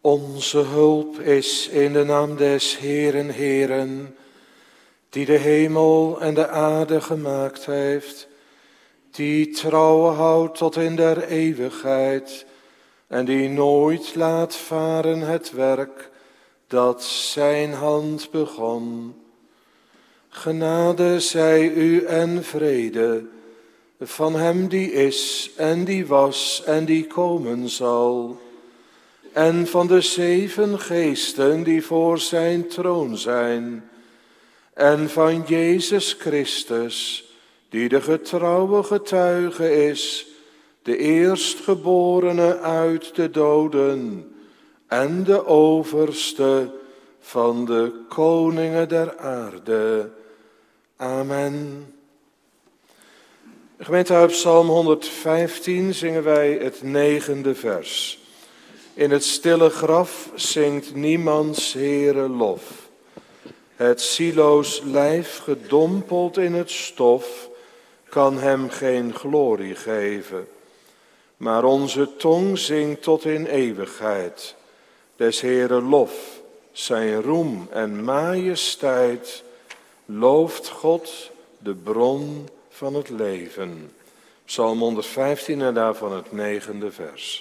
Onze hulp is in de naam des Heeren, Heeren, die de hemel en de aarde gemaakt heeft, die trouw houdt tot in der eeuwigheid en die nooit laat varen het werk dat zijn hand begon. Genade zij u en vrede van hem die is en die was en die komen zal, en van de 7 geesten die voor zijn troon zijn, en van Jezus Christus, die de getrouwe getuige is, de eerstgeborene uit de doden en de overste van de koningen der aarde. Amen. Gemeente, uit Psalm 115 zingen wij het 9e vers. In het stille graf zingt niemands Heere lof. Het zieloos lijf gedompeld in het stof kan hem geen glorie geven. Maar onze tong zingt tot in eeuwigheid des Heere lof, zijn roem en majesteit. Looft God, de bron van het leven. Psalm 115 en daarvan het 9e vers.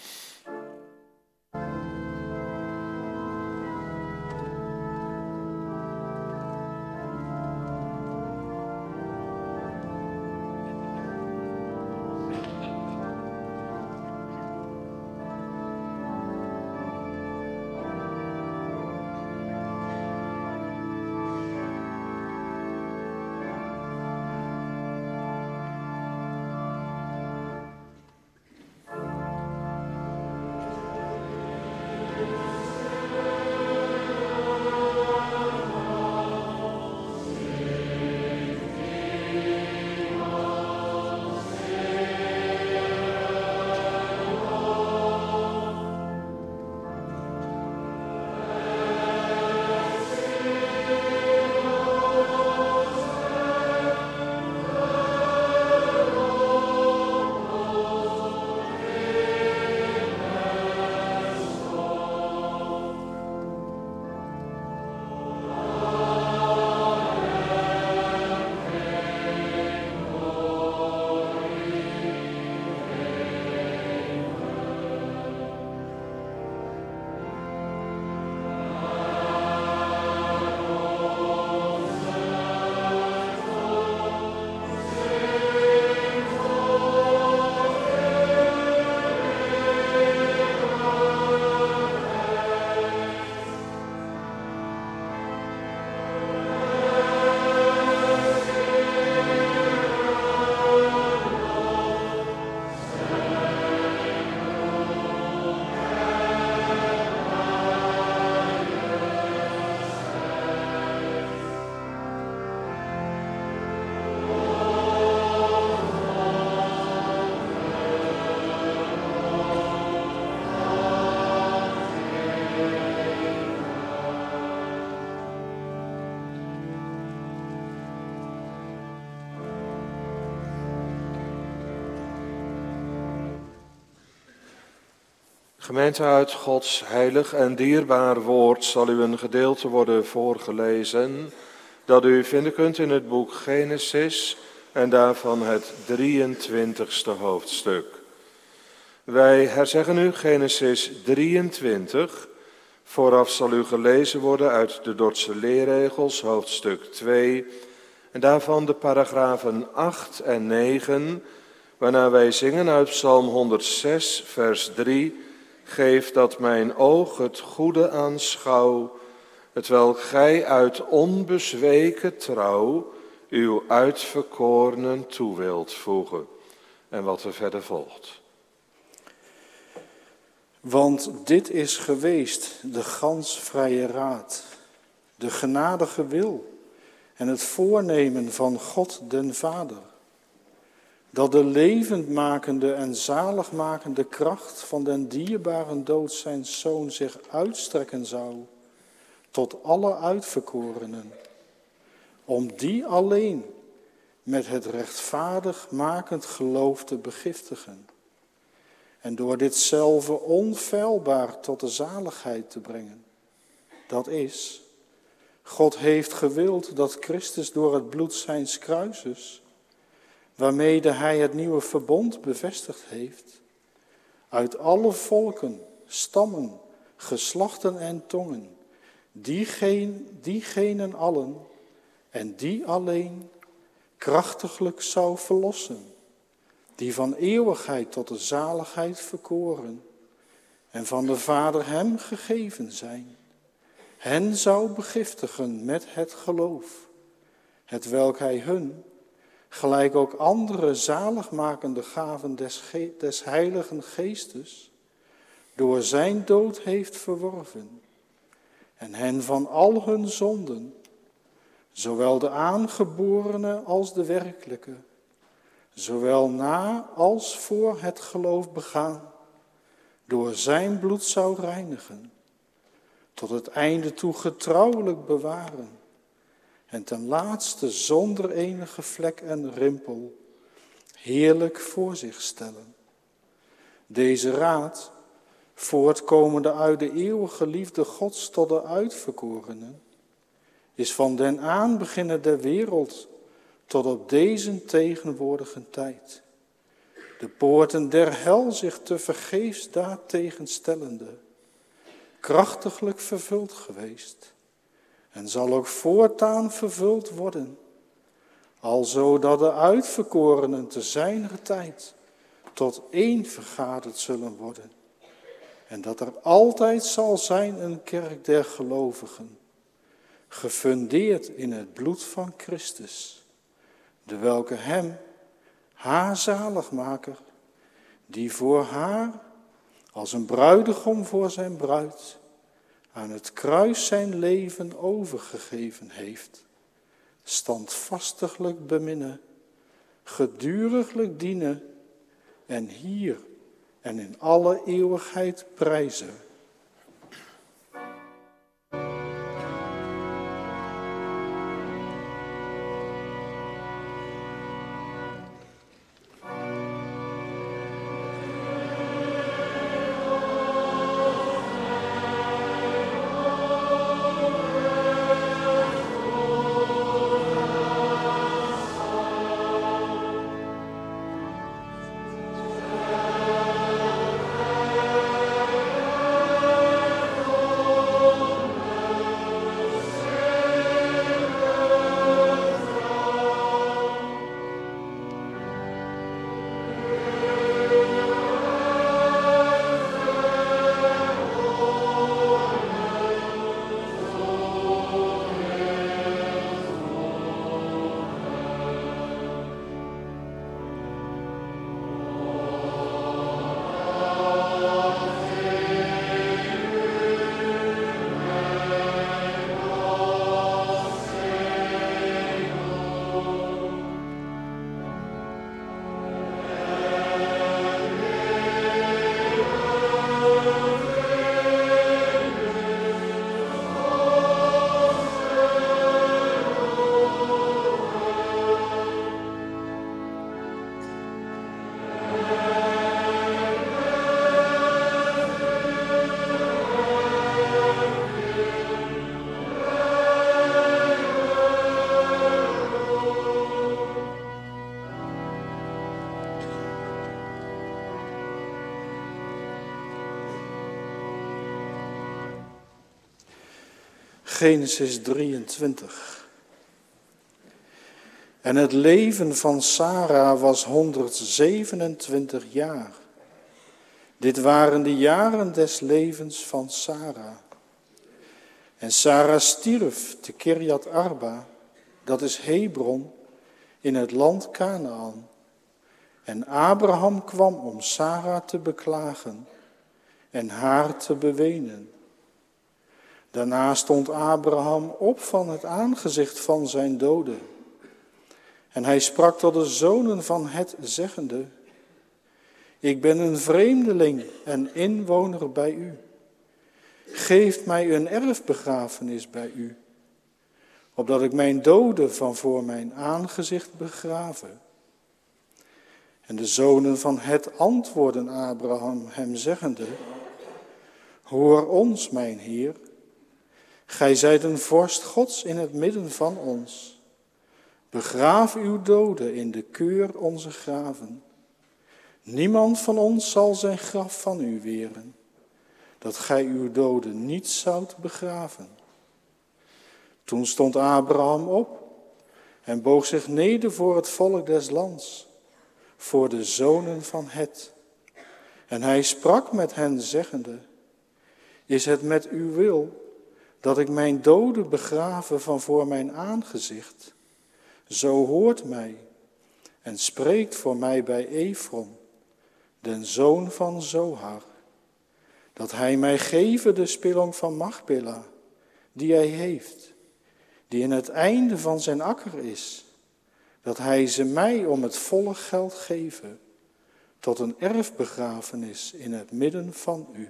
Gemeente, uit Gods heilig en dierbaar woord zal u een gedeelte worden voorgelezen dat u vinden kunt in het boek Genesis en daarvan het 23ste hoofdstuk. Wij herzeggen u Genesis 23. Vooraf zal u gelezen worden uit de Dordtse leerregels, hoofdstuk 2, en daarvan de paragrafen 8 en 9, waarna wij zingen uit Psalm 106, vers 3, geef dat mijn oog het goede aanschouw, hetwelk gij uit onbezweken trouw uw uitverkorenen toe wilt voegen. En wat er verder volgt. Want dit is geweest de gans vrije raad, de genadige wil en het voornemen van God den Vader, dat de levendmakende en zaligmakende kracht van den dierbaren dood zijn Zoon zich uitstrekken zou tot alle uitverkorenen, om die alleen met het rechtvaardig makend geloof te begiftigen en door ditzelfde onfeilbaar tot de zaligheid te brengen. Dat is, God heeft gewild dat Christus door het bloed zijns kruises, waarmede hij het nieuwe verbond bevestigd heeft, uit alle volken, stammen, geslachten en tongen, diegenen allen en die alleen krachtiglijk zou verlossen, die van eeuwigheid tot de zaligheid verkoren en van de Vader hem gegeven zijn. Hen zou begiftigen met het geloof, hetwelk hij hun, gelijk ook andere zaligmakende gaven des Heiligen Geestes, door zijn dood heeft verworven, en hen van al hun zonden, zowel de aangeborene als de werkelijke, zowel na als voor het geloof begaan, door zijn bloed zou reinigen, tot het einde toe getrouwelijk bewaren, en ten laatste zonder enige vlek en rimpel heerlijk voor zich stellen. Deze raad, voortkomende uit de eeuwige liefde Gods tot de uitverkorenen, is van den aanbeginnen der wereld tot op deze tegenwoordige tijd. De poorten der hel zich te vergeefs daartegen stellende, krachtiglijk vervuld geweest, en zal ook voortaan vervuld worden, alzo dat de uitverkorenen te zijner tijd tot één vergaderd zullen worden, en dat er altijd zal zijn een kerk der gelovigen, gefundeerd in het bloed van Christus, de welke hem, haar zaligmaker, die voor haar, als een bruidegom voor zijn bruid, aan het kruis zijn leven overgegeven heeft, standvastiglijk beminnen, geduriglijk dienen en hier en in alle eeuwigheid prijzen. Genesis 23. En het leven van Sara was 127 jaar. Dit waren de jaren des levens van Sara. En Sara stierf te Kirjat Arba, dat is Hebron, in het land Kanaan. En Abraham kwam om Sara te beklagen en haar te bewenen. Daarna stond Abraham op van het aangezicht van zijn doden. En hij sprak tot de zonen van Het, zeggende: Ik ben een vreemdeling en inwoner bij u. Geeft mij een erfbegrafenis bij u, opdat ik mijn doden van voor mijn aangezicht begraven. En de zonen van Het antwoordden Abraham hem zeggende, hoor ons, mijn Heer. Gij zijt een vorst Gods in het midden van ons. Begraaf uw doden in de keur onze graven. Niemand van ons zal zijn graf van u weren, dat gij uw doden niet zoudt begraven. Toen stond Abraham op en boog zich neder voor het volk des lands, voor de zonen van Het. En hij sprak met hen zeggende, is het met uw wil dat ik mijn doden begrave van voor mijn aangezicht? Zo hoort mij en spreekt voor mij bij Efron, den zoon van Zohar, dat hij mij geven de spilong van Machpela, die hij heeft, die in het einde van zijn akker is, dat hij ze mij om het volle geld geven, tot een erfbegrafenis in het midden van u.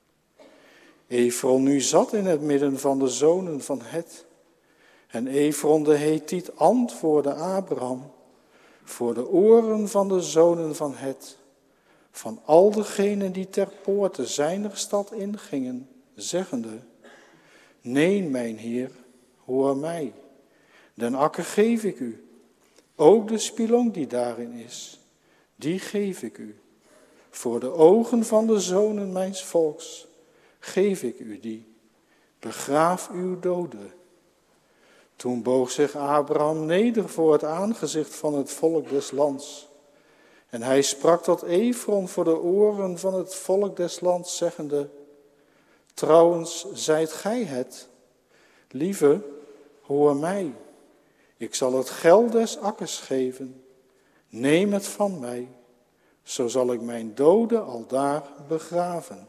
Efron nu zat in het midden van de zonen van Het. En Efron de Hethiet antwoordde Abraham voor de oren van de zonen van Het, van al degenen die ter poorte zijner stad ingingen, zeggende, nee, mijn Heer, hoor mij, den akker geef ik u, ook de spilong die daarin is, die geef ik u. Voor de ogen van de zonen mijns volks geef ik u die, begraaf uw doden. Toen boog zich Abraham neder voor het aangezicht van het volk des lands. En hij sprak tot Efron voor de oren van het volk des lands, zeggende, trouwens, zijt gij het? Lieve, hoor mij, ik zal het geld des akkers geven. Neem het van mij, zo zal ik mijn doden aldaar begraven.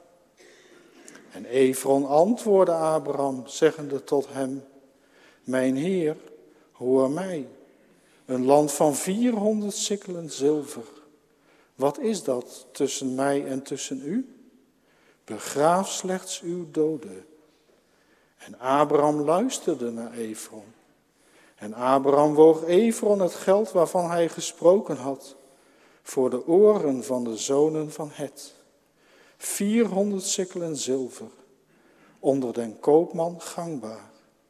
En Efron antwoordde Abraham, zeggende tot hem, mijn Heer, hoor mij, een land van 400 sikkelen zilver. Wat is dat tussen mij en tussen u? Begraaf slechts uw doden. En Abraham luisterde naar Efron. En Abraham woog Efron het geld waarvan hij gesproken had, voor de oren van de zonen van Het. 400 sikkelen zilver, onder den koopman gangbaar.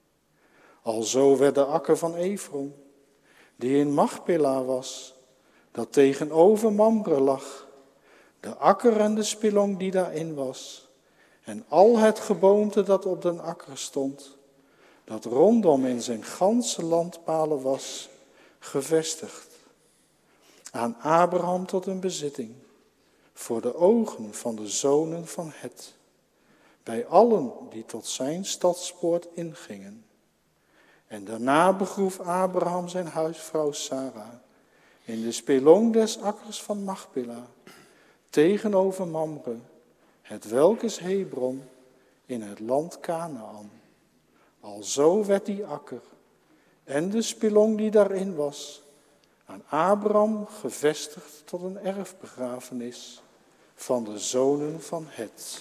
Alzo werd de akker van Efron, die in Machpela was, dat tegenover Mamre lag, de akker en de spilong die daarin was, en al het geboomte dat op den akker stond, dat rondom in zijn ganse landpalen was, gevestigd. Aan Abraham tot een bezitting, voor de ogen van de zonen van Het, bij allen die tot zijn stadspoort ingingen. En daarna begroef Abraham zijn huisvrouw Sarah in de spilong des akkers van Machpela, tegenover Mamre, het welk is Hebron, in het land Kanaan. Alzo werd die akker en de spilong die daarin was, aan Abraham gevestigd tot een erfbegrafenis van de zonen van Het.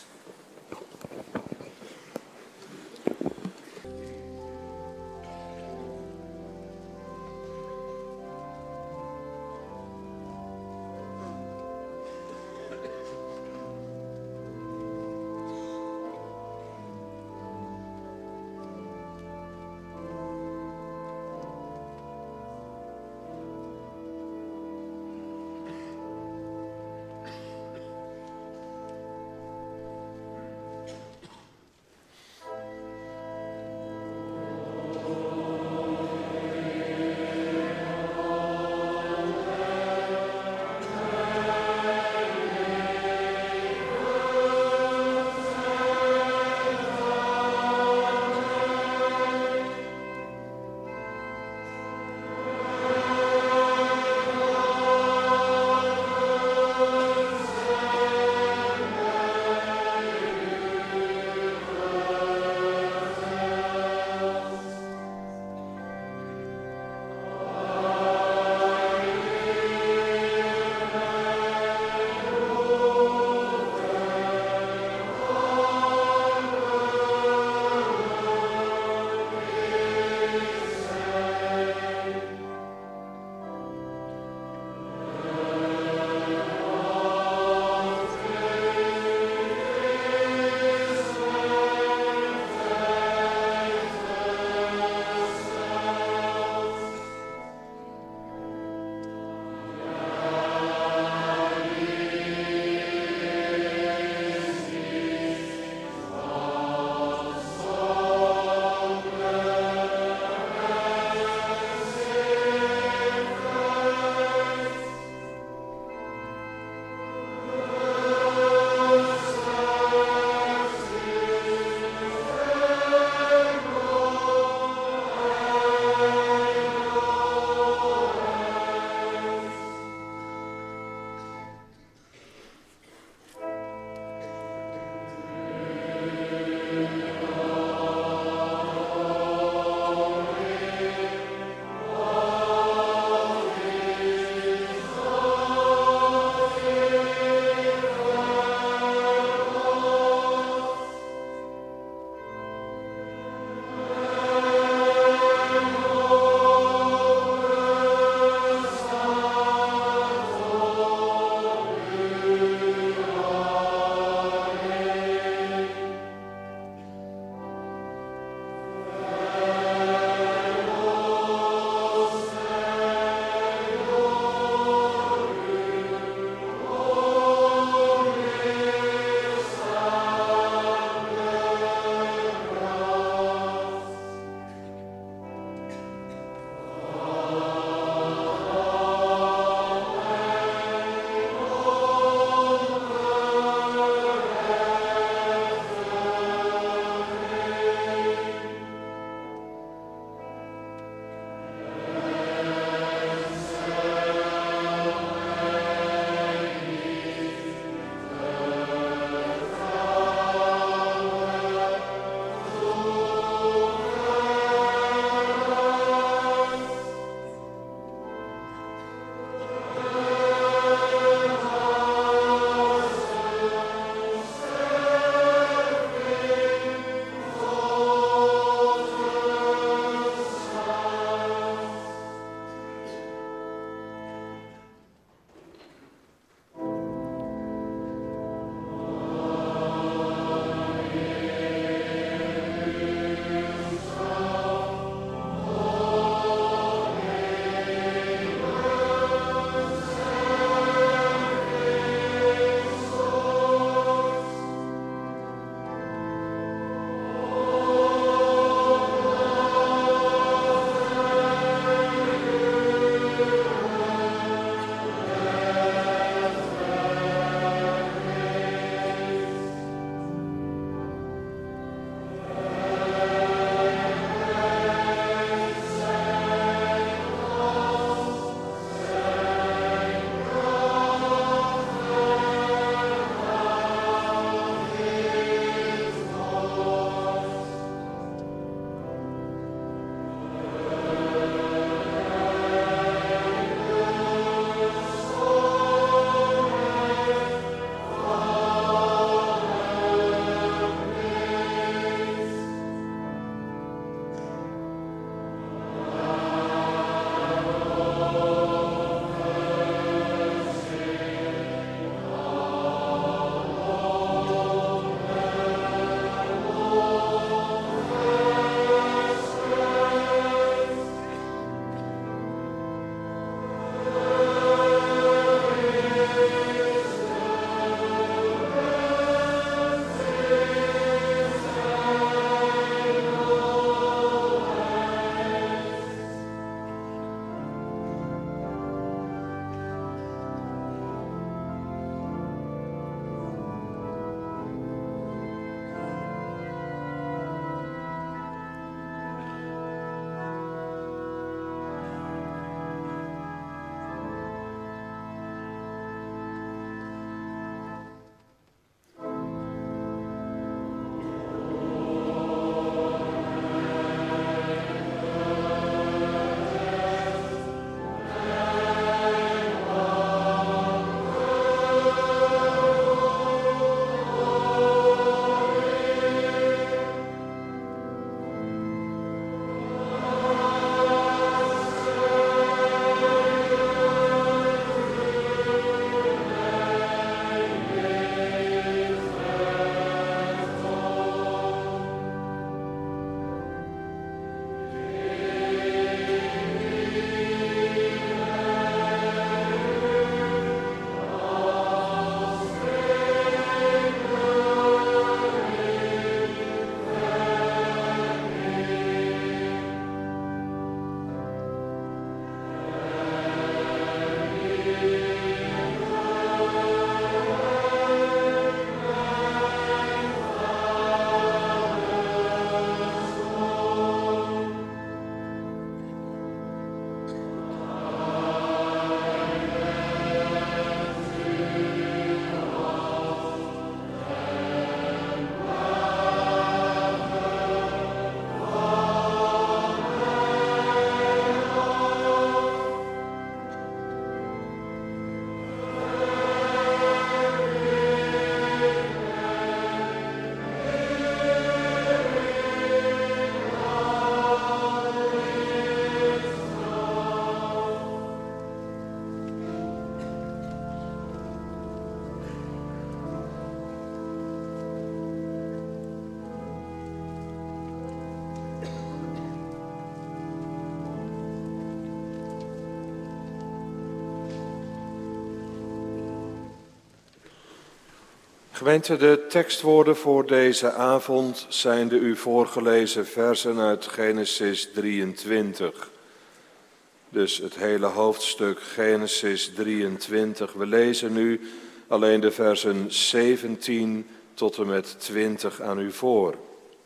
Gemeente, de tekstwoorden voor deze avond zijn de u voorgelezen versen uit Genesis 23. Dus het hele hoofdstuk Genesis 23. We lezen nu alleen de versen 17 tot en met 20 aan u voor.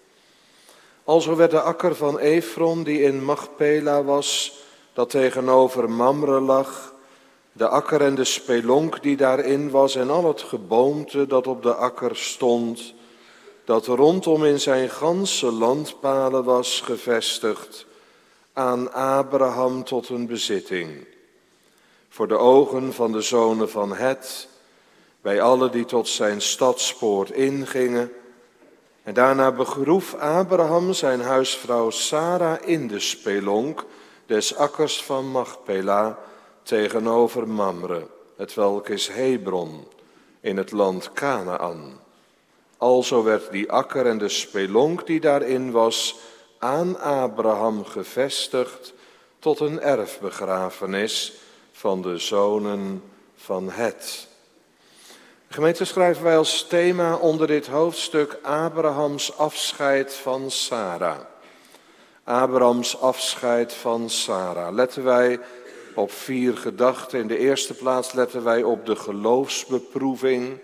Alzo werd de akker van Efron, die in Machpela was, dat tegenover Mamre lag, de akker en de spelonk die daarin was en al het geboomte dat op de akker stond, dat rondom in zijn ganse landpalen was gevestigd, aan Abraham tot een bezitting. Voor de ogen van de zonen van Het, bij allen die tot zijn stadspoort ingingen. En daarna begroef Abraham zijn huisvrouw Sara in de spelonk des akkers van Machpela tegenover Mamre, hetwelk is Hebron, in het land Kanaan. Alzo werd die akker en de spelonk die daarin was aan Abraham gevestigd tot een erfbegrafenis van de zonen van Het. Gemeente, schrijven wij als thema onder dit hoofdstuk Abrahams afscheid van Sara. Abrahams afscheid van Sara. Letten wij op 4 gedachten. In de eerste plaats letten wij op de geloofsbeproeving.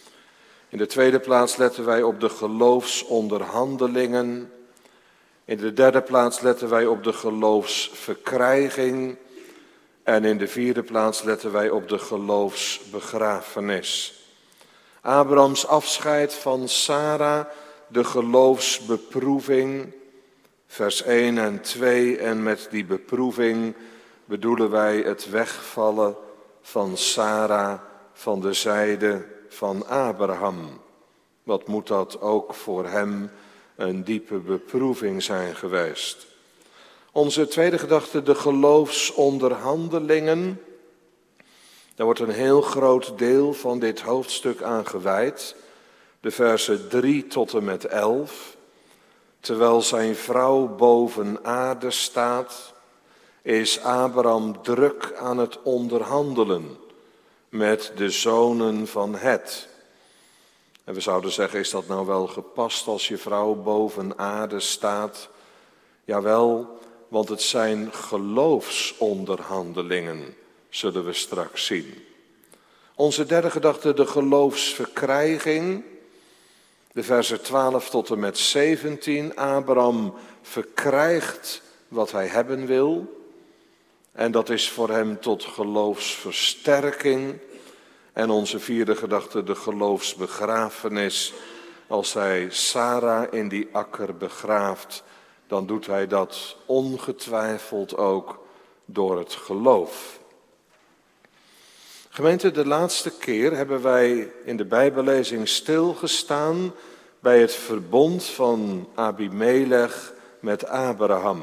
In de tweede plaats letten wij op de geloofsonderhandelingen. In de derde plaats letten wij op de geloofsverkrijging. En in de vierde plaats letten wij op de geloofsbegrafenis. Abrahams afscheid van Sara, de geloofsbeproeving, vers 1 en 2. En met die beproeving bedoelen wij het wegvallen van Sara van de zijde van Abraham. Wat moet dat ook voor hem een diepe beproeving zijn geweest. Onze tweede gedachte, de geloofsonderhandelingen. Daar wordt een heel groot deel van dit hoofdstuk aan gewijd. De versen 3 tot en met 11. Terwijl zijn vrouw boven aarde staat, is Abraham druk aan het onderhandelen met de zonen van Het. En we zouden zeggen, is dat nou wel gepast als je vrouw boven aarde staat? Jawel, want het zijn geloofsonderhandelingen, zullen we straks zien. Onze derde gedachte, de geloofsverkrijging. De versen 12 tot en met 17. Abraham verkrijgt wat hij hebben wil. En dat is voor hem tot geloofsversterking. En onze vierde gedachte, de geloofsbegrafenis. Als hij Sara in die akker begraaft, dan doet hij dat ongetwijfeld ook door het geloof. Gemeente, de laatste keer hebben wij in de Bijbellezing stilgestaan bij het verbond van Abimelech met Abraham.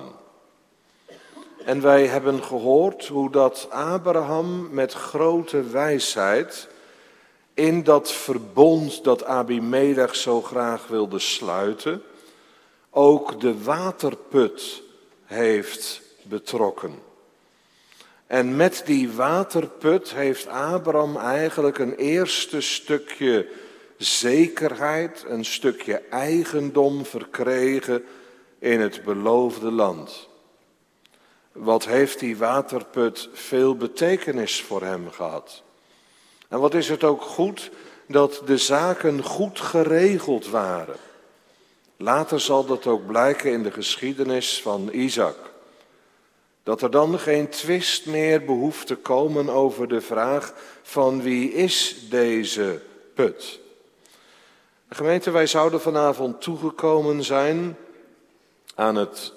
En wij hebben gehoord hoe dat Abraham met grote wijsheid in dat verbond dat Abimelech zo graag wilde sluiten, ook de waterput heeft betrokken. En met die waterput heeft Abraham eigenlijk een eerste stukje zekerheid, een stukje eigendom verkregen in het beloofde land. Wat heeft die waterput veel betekenis voor hem gehad? En wat is het ook goed dat de zaken goed geregeld waren. Later zal dat ook blijken in de geschiedenis van Isaac. Dat er dan geen twist meer behoeft te komen over de vraag van wie is deze put. Gemeente, wij zouden vanavond toegekomen zijn aan het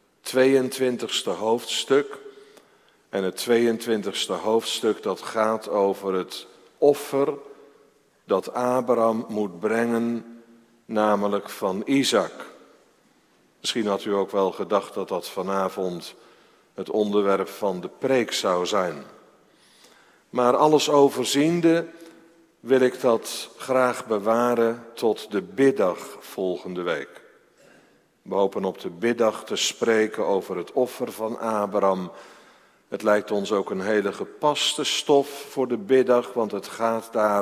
22e hoofdstuk. En het 22e hoofdstuk dat gaat over het offer dat Abraham moet brengen, namelijk van Isaac. Misschien had u ook wel gedacht dat dat vanavond het onderwerp van de preek zou zijn. Maar alles overziende wil ik dat graag bewaren tot de biddag volgende week. We hopen op de biddag te spreken over het offer van Abraham. Het lijkt ons ook een hele gepaste stof voor de biddag, want het gaat daar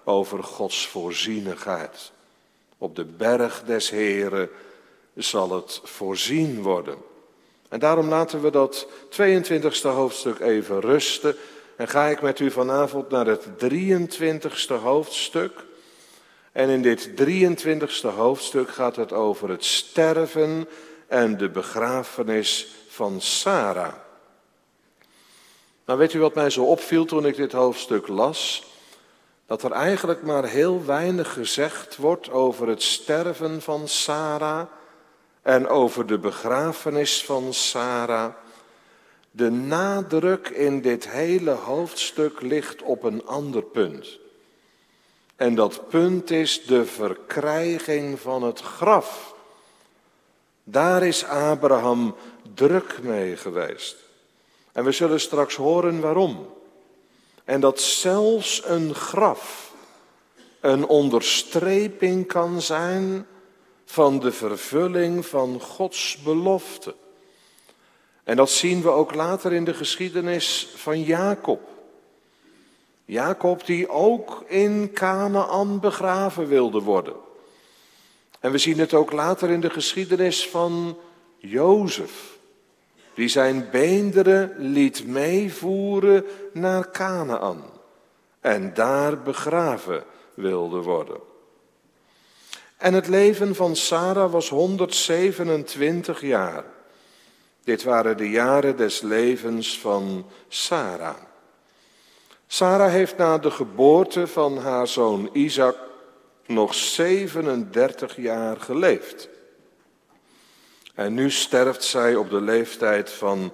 over Gods voorzienigheid. Op de berg des Heren zal het voorzien worden. En daarom laten we dat 22e hoofdstuk even rusten. En ga ik met u vanavond naar het 23e hoofdstuk. En in dit 23e hoofdstuk gaat het over het sterven en de begrafenis van Sarah. Nou, weet u wat mij zo opviel toen ik dit hoofdstuk las? Dat er eigenlijk maar heel weinig gezegd wordt over het sterven van Sarah en over de begrafenis van Sarah. De nadruk in dit hele hoofdstuk ligt op een ander punt. En dat punt is de verkrijging van het graf. Daar is Abraham druk mee geweest. En we zullen straks horen waarom. En dat zelfs een graf een onderstreping kan zijn van de vervulling van Gods belofte. En dat zien we ook later in de geschiedenis van Jacob. Jacob die ook in Kanaän begraven wilde worden. En we zien het ook later in de geschiedenis van Jozef, die zijn beenderen liet meevoeren naar Kanaän en daar begraven wilde worden. En het leven van Sarah was 127 jaar. Dit waren de jaren des levens van Sarah. Sarah heeft na de geboorte van haar zoon Isaac nog 37 jaar geleefd. En nu sterft zij op de leeftijd van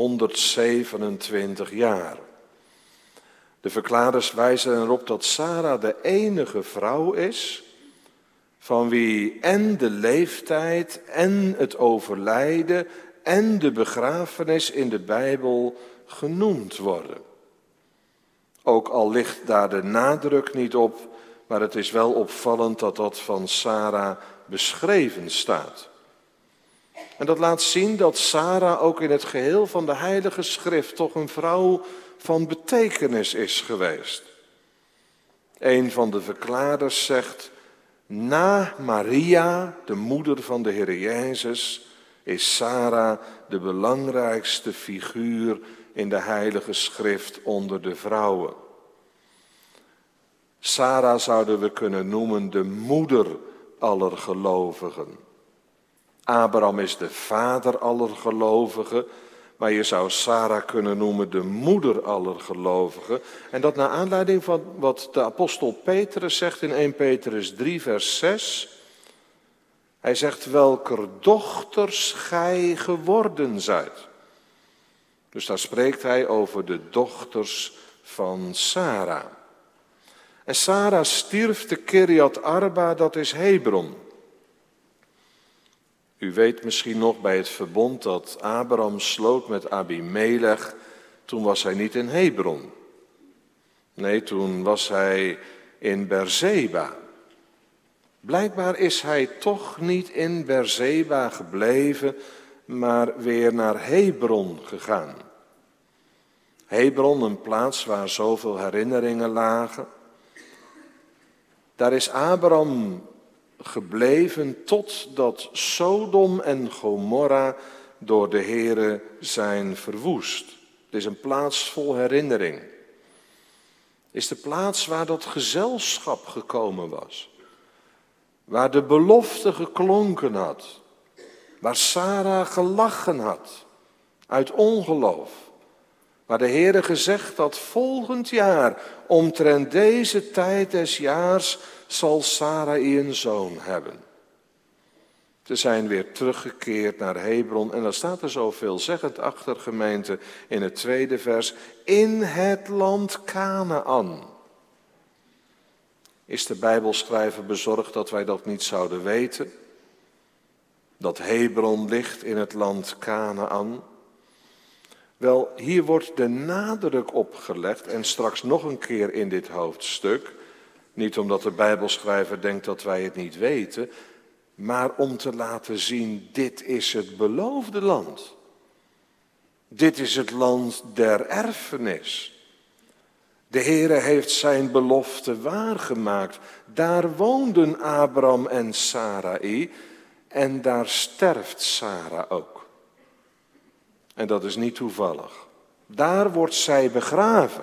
127 jaar. De verklaarders wijzen erop dat Sarah de enige vrouw is van wie en de leeftijd en het overlijden en de begrafenis in de Bijbel genoemd worden. Ook al ligt daar de nadruk niet op, maar het is wel opvallend dat dat van Sarah beschreven staat. En dat laat zien dat Sarah ook in het geheel van de Heilige Schrift toch een vrouw van betekenis is geweest. Een van de verklaarders zegt: na Maria, de moeder van de Heer Jezus, is Sarah de belangrijkste figuur in de Heilige Schrift onder de vrouwen. Sarah zouden we kunnen noemen de moeder aller gelovigen. Abraham is de vader aller gelovigen, maar je zou Sarah kunnen noemen de moeder aller gelovigen. En dat naar aanleiding van wat de apostel Petrus zegt in 1 Petrus 3 vers 6. Hij zegt: welker dochters gij geworden zijt. Dus daar spreekt hij over de dochters van Sarah. En Sarah stierf te Kirjat Arba, dat is Hebron. U weet misschien nog bij het verbond dat Abraham sloot met Abimelech, toen was hij niet in Hebron. Nee, toen was hij in Beerseba. Blijkbaar is hij toch niet in Beerseba gebleven, maar weer naar Hebron gegaan. Hebron, een plaats waar zoveel herinneringen lagen. Daar is Abraham gebleven totdat Sodom en Gomorra door de Heere zijn verwoest. Het is een plaats vol herinnering. Het is de plaats waar dat gezelschap gekomen was. Waar de belofte geklonken had. Waar Sarah gelachen had uit ongeloof. Waar de Heere gezegd had: volgend jaar, omtrent deze tijd des jaars, zal Sarai een zoon hebben. Ze zijn weer teruggekeerd naar Hebron en dan staat er zo veelzeggend achter, gemeente, in het tweede vers: in het land Kanaän. Is de Bijbelschrijver bezorgd dat wij dat niet zouden weten? Dat Hebron ligt in het land Kanaän? Wel, hier wordt de nadruk op gelegd en straks nog een keer in dit hoofdstuk. Niet omdat de Bijbelschrijver denkt dat wij het niet weten, maar om te laten zien: dit is het beloofde land. Dit is het land der erfenis. De Heere heeft zijn belofte waargemaakt. Daar woonden Abraham en Sarai en daar sterft Sara ook. En dat is niet toevallig. Daar wordt zij begraven.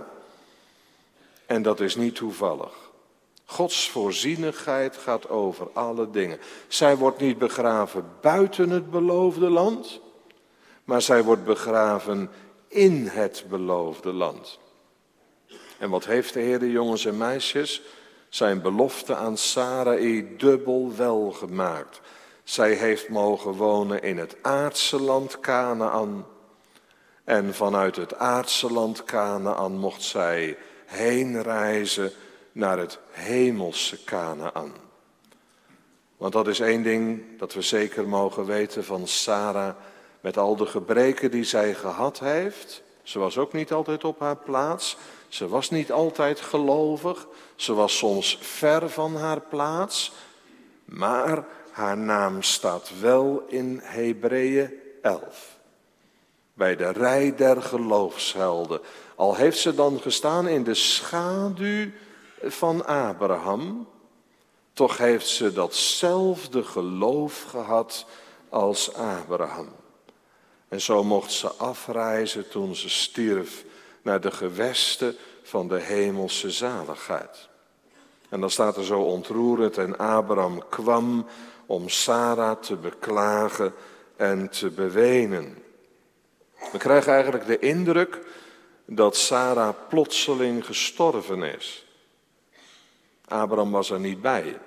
En dat is niet toevallig. Gods voorzienigheid gaat over alle dingen. Zij wordt niet begraven buiten het beloofde land, maar zij wordt begraven in het beloofde land. En wat heeft de Heer, jongens en meisjes? Zijn belofte aan Sarai dubbel wel gemaakt. Zij heeft mogen wonen in het aardse land Kanaan. En vanuit het aardse land Kanaan mocht zij heen reizen naar het hemelse Kanaan. Want dat is één ding dat we zeker mogen weten van Sara. Met al de gebreken die zij gehad heeft. Ze was ook niet altijd op haar plaats. Ze was niet altijd gelovig. Ze was soms ver van haar plaats. Maar haar naam staat wel in Hebreeën 11. Bij de rij der geloofshelden. Al heeft ze dan gestaan in de schaduw van Abraham, toch heeft ze datzelfde geloof gehad als Abraham. En zo mocht ze afreizen toen ze stierf naar de gewesten van de hemelse zaligheid. En dan staat er zo ontroerend: en Abraham kwam om Sara te beklagen en te bewenen. We krijgen eigenlijk de indruk dat Sara plotseling gestorven is. Abraham was er niet bij.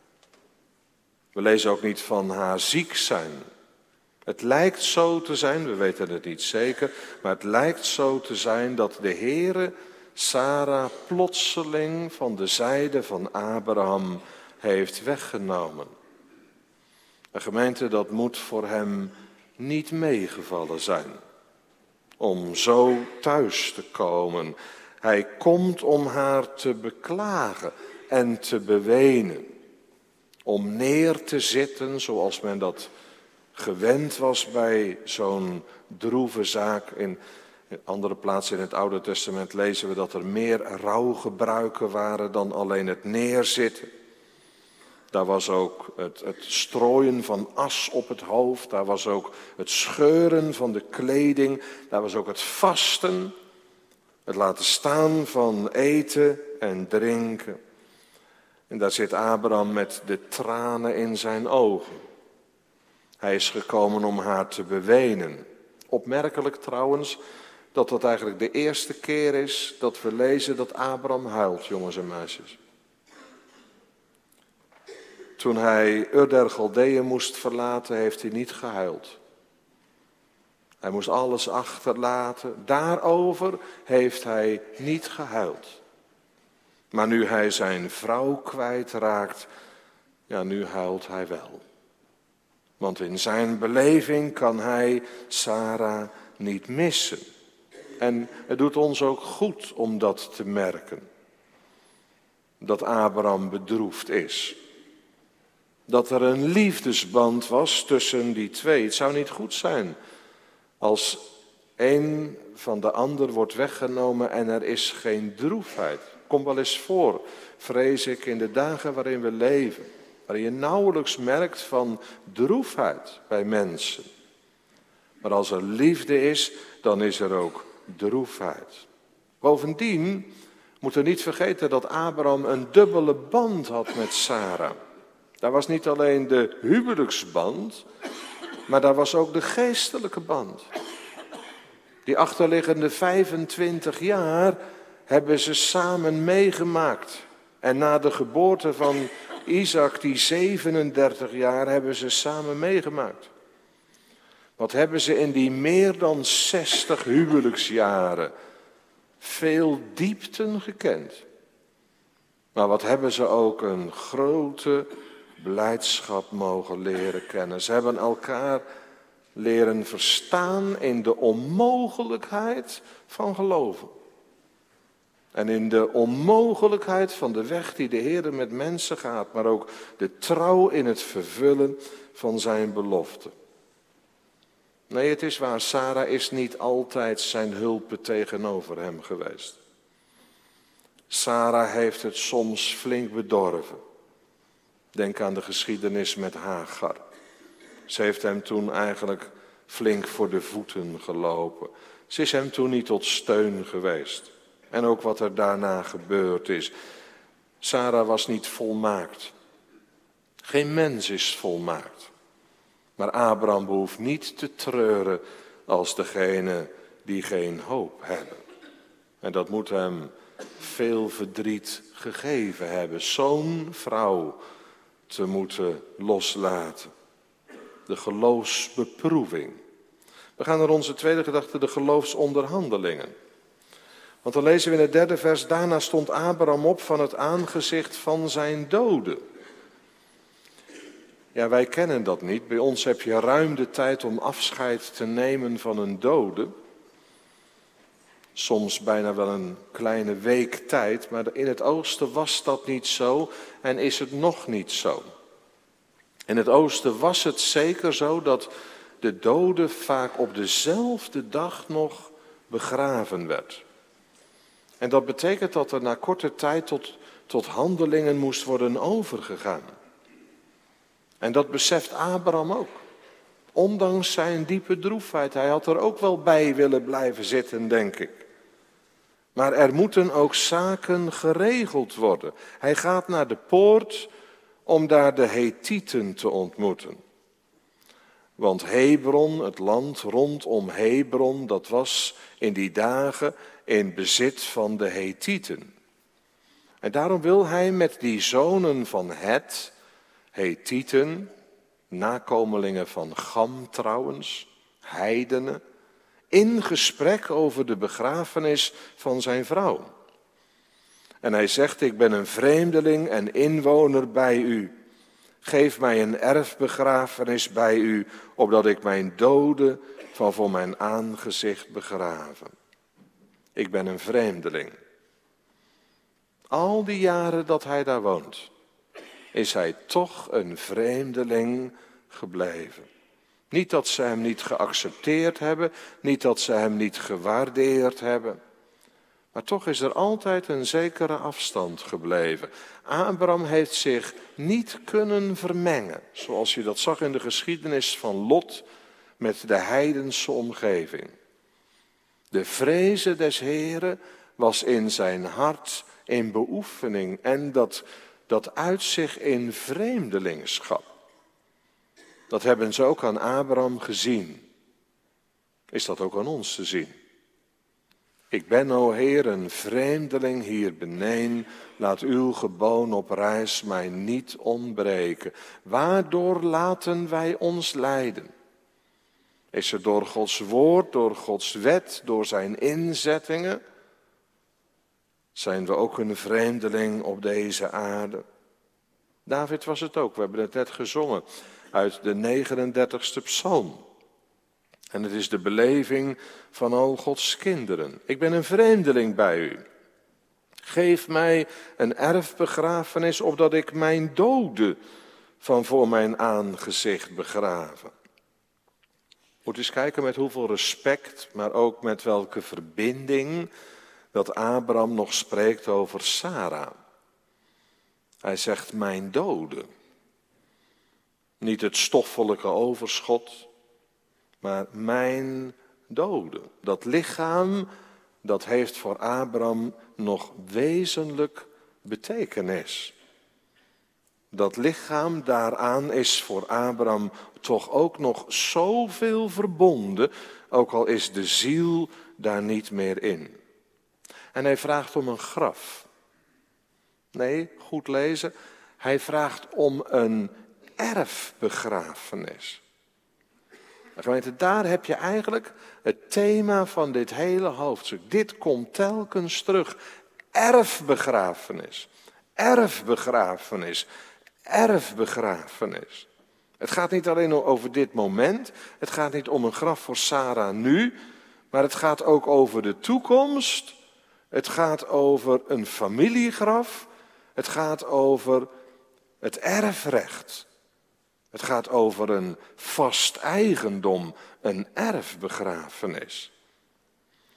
We lezen ook niet van haar ziek zijn. Het lijkt zo te zijn, we weten het niet zeker, maar het lijkt zo te zijn dat de Heere Sara plotseling van de zijde van Abraham heeft weggenomen. Een gemeente, dat moet voor hem niet meegevallen zijn. Om zo thuis te komen. Hij komt om haar te beklagen en te bewenen. Om neer te zitten zoals men dat gewend was bij zo'n droeve zaak. In andere plaatsen in het Oude Testament lezen we dat er meer rouwgebruiken waren dan alleen het neerzitten. Daar was ook het strooien van as op het hoofd. Daar was ook het scheuren van de kleding. Daar was ook het vasten. Het laten staan van eten en drinken. En daar zit Abraham met de tranen in zijn ogen. Hij is gekomen om haar te bewenen. Opmerkelijk trouwens dat dat eigenlijk de eerste keer is dat we lezen dat Abraham huilt, jongens en meisjes. Toen hij Ur der Galdeeën moest verlaten, heeft hij niet gehuild. Hij moest alles achterlaten. Daarover heeft hij niet gehuild. Maar nu hij zijn vrouw kwijtraakt, ja, nu huilt hij wel. Want in zijn beleving kan hij Sara niet missen. En het doet ons ook goed om dat te merken. Dat Abraham bedroefd is. Dat er een liefdesband was tussen die twee. Het zou niet goed zijn als een van de ander wordt weggenomen en er is geen droefheid. Komt wel eens voor, vrees ik, in de dagen waarin we leven. Waarin je nauwelijks merkt van droefheid bij mensen. Maar als er liefde is, dan is er ook droefheid. Bovendien moeten we niet vergeten dat Abraham een dubbele band had met Sara. Daar was niet alleen de huwelijksband, maar daar was ook de geestelijke band. Die achterliggende 25 jaar hebben ze samen meegemaakt. En na de geboorte van Isaac, die 37 jaar, hebben ze samen meegemaakt. Wat hebben ze in die meer dan 60 huwelijksjaren veel diepten gekend. Maar wat hebben ze ook een grote blijdschap mogen leren kennen. Ze hebben elkaar leren verstaan in de onmogelijkheid van geloven. En in de onmogelijkheid van de weg die de Heer met mensen gaat, maar ook de trouw in het vervullen van zijn belofte. Nee, het is waar, Sara is niet altijd zijn hulpe tegenover hem geweest. Sara heeft het soms flink bedorven. Denk aan de geschiedenis met Hagar. Ze heeft hem toen eigenlijk flink voor de voeten gelopen. Ze is hem toen niet tot steun geweest. En ook wat er daarna gebeurd is. Sara was niet volmaakt. Geen mens is volmaakt. Maar Abraham behoeft niet te treuren als degene die geen hoop hebben. En dat moet hem veel verdriet gegeven hebben. Zo'n vrouw te moeten loslaten. De geloofsbeproeving. We gaan naar onze tweede gedachte, de geloofsonderhandelingen. Want dan lezen we in het 3e vers, daarna stond Abraham op van het aangezicht van zijn doden. Ja, wij kennen dat niet. Bij ons heb je ruim de tijd om afscheid te nemen van een dode. Soms bijna wel een kleine week tijd, maar in het oosten was dat niet zo en is het nog niet zo. In het oosten was het zeker zo dat de dode vaak op dezelfde dag nog begraven werd. En dat betekent dat er na korte tijd tot handelingen moest worden overgegaan. En dat beseft Abraham ook. Ondanks zijn diepe droefheid. Hij had er ook wel bij willen blijven zitten, denk ik. Maar er moeten ook zaken geregeld worden. Hij gaat naar de poort om daar de Hethieten te ontmoeten. Want Hebron, het land rondom Hebron, dat was in die dagen in bezit van de Hethieten. En daarom wil hij met die zonen van Het, Hethieten, nakomelingen van Cham trouwens, heidenen, in gesprek over de begrafenis van zijn vrouw. En hij zegt, ik ben een vreemdeling en inwoner bij u. Geef mij een erfbegrafenis bij u, opdat ik mijn doden van voor mijn aangezicht begraven. Ik ben een vreemdeling. Al die jaren dat hij daar woont, is hij toch een vreemdeling gebleven. Niet dat ze hem niet geaccepteerd hebben, niet dat ze hem niet gewaardeerd hebben. Maar toch is er altijd een zekere afstand gebleven. Abraham heeft zich niet kunnen vermengen, zoals je dat zag in de geschiedenis van Lot met de heidense omgeving. De vreze des Heren was in zijn hart in beoefening en dat uit zich in vreemdelingschap. Dat hebben ze ook aan Abraham gezien. Is dat ook aan ons te zien? Ik ben, o Heer, een vreemdeling hier beneden. Laat uw geboon op reis mij niet ontbreken. Waardoor laten wij ons leiden? Is het door Gods woord, door Gods wet, door zijn inzettingen? Zijn we ook een vreemdeling op deze aarde? David was het ook, we hebben het net gezongen uit de 39ste psalm. En het is de beleving van al Gods kinderen. Ik ben een vreemdeling bij u. Geef mij een erfbegrafenis, opdat ik mijn doden van voor mijn aangezicht begraven. Moet eens kijken met hoeveel respect, maar ook met welke verbinding dat Abraham nog spreekt over Sara. Hij zegt mijn doden. Niet het stoffelijke overschot, maar mijn doden. Dat lichaam, dat heeft voor Abraham nog wezenlijk betekenis. Dat lichaam, daaraan is voor Abraham toch ook nog zoveel verbonden, ook al is de ziel daar niet meer in. En hij vraagt om een graf. Nee, goed lezen. Hij vraagt om een erfbegrafenis. Gemeente, daar heb je eigenlijk het thema van dit hele hoofdstuk. Dit komt telkens terug. Erfbegrafenis. Erfbegrafenis. Erfbegrafenis. Het gaat niet alleen over dit moment. Het gaat niet om een graf voor Sara nu. Maar het gaat ook over de toekomst. Het gaat over een familiegraf. Het gaat over het erfrecht. Het gaat over een vast eigendom, een erfbegrafenis.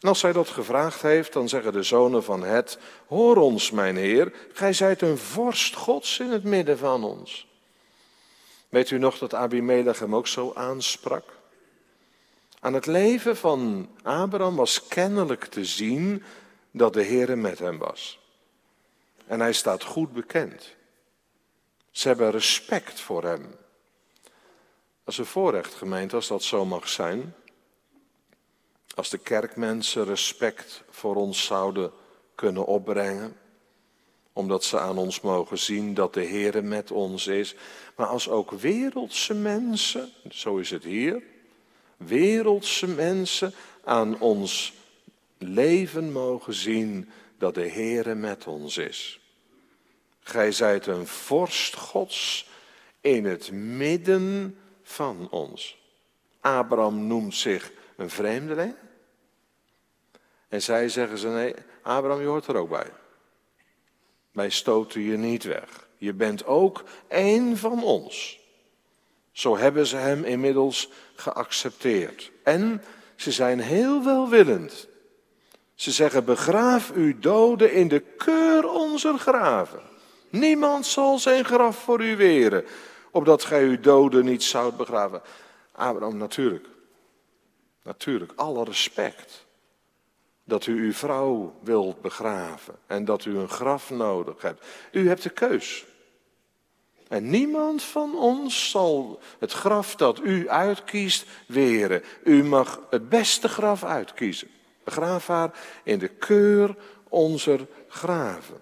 En als hij dat gevraagd heeft, dan zeggen de zonen van Het: hoor ons, mijn Heer, gij zijt een vorst Gods in het midden van ons. Weet u nog dat Abimelech hem ook zo aansprak? Aan het leven van Abraham was kennelijk te zien dat de Heere met hem was. En hij staat goed bekend. Ze hebben respect voor hem. Dat is een voorrecht, gemeente, als dat zo mag zijn. Als de kerkmensen respect voor ons zouden kunnen opbrengen. Omdat ze aan ons mogen zien dat de Heere met ons is. Maar als ook wereldse mensen, zo is het hier, wereldse mensen aan ons leven mogen zien dat de Heere met ons is. Gij zijt een vorst Gods in het midden van ons. Abraham noemt zich een vreemdeling. En zij zeggen ze: nee, Abraham, je hoort er ook bij. Wij stoten je niet weg. Je bent ook één van ons. Zo hebben ze hem inmiddels geaccepteerd. En ze zijn heel welwillend. Ze zeggen: begraaf uw doden in de keur onzer graven. Niemand zal zijn graf voor u weren, opdat gij uw doden niet zoudt begraven. Abraham, natuurlijk, alle respect. Dat u uw vrouw wilt begraven en dat u een graf nodig hebt. U hebt de keus. En niemand van ons zal het graf dat u uitkiest weren. U mag het beste graf uitkiezen. Begraaf haar in de keur onzer graven.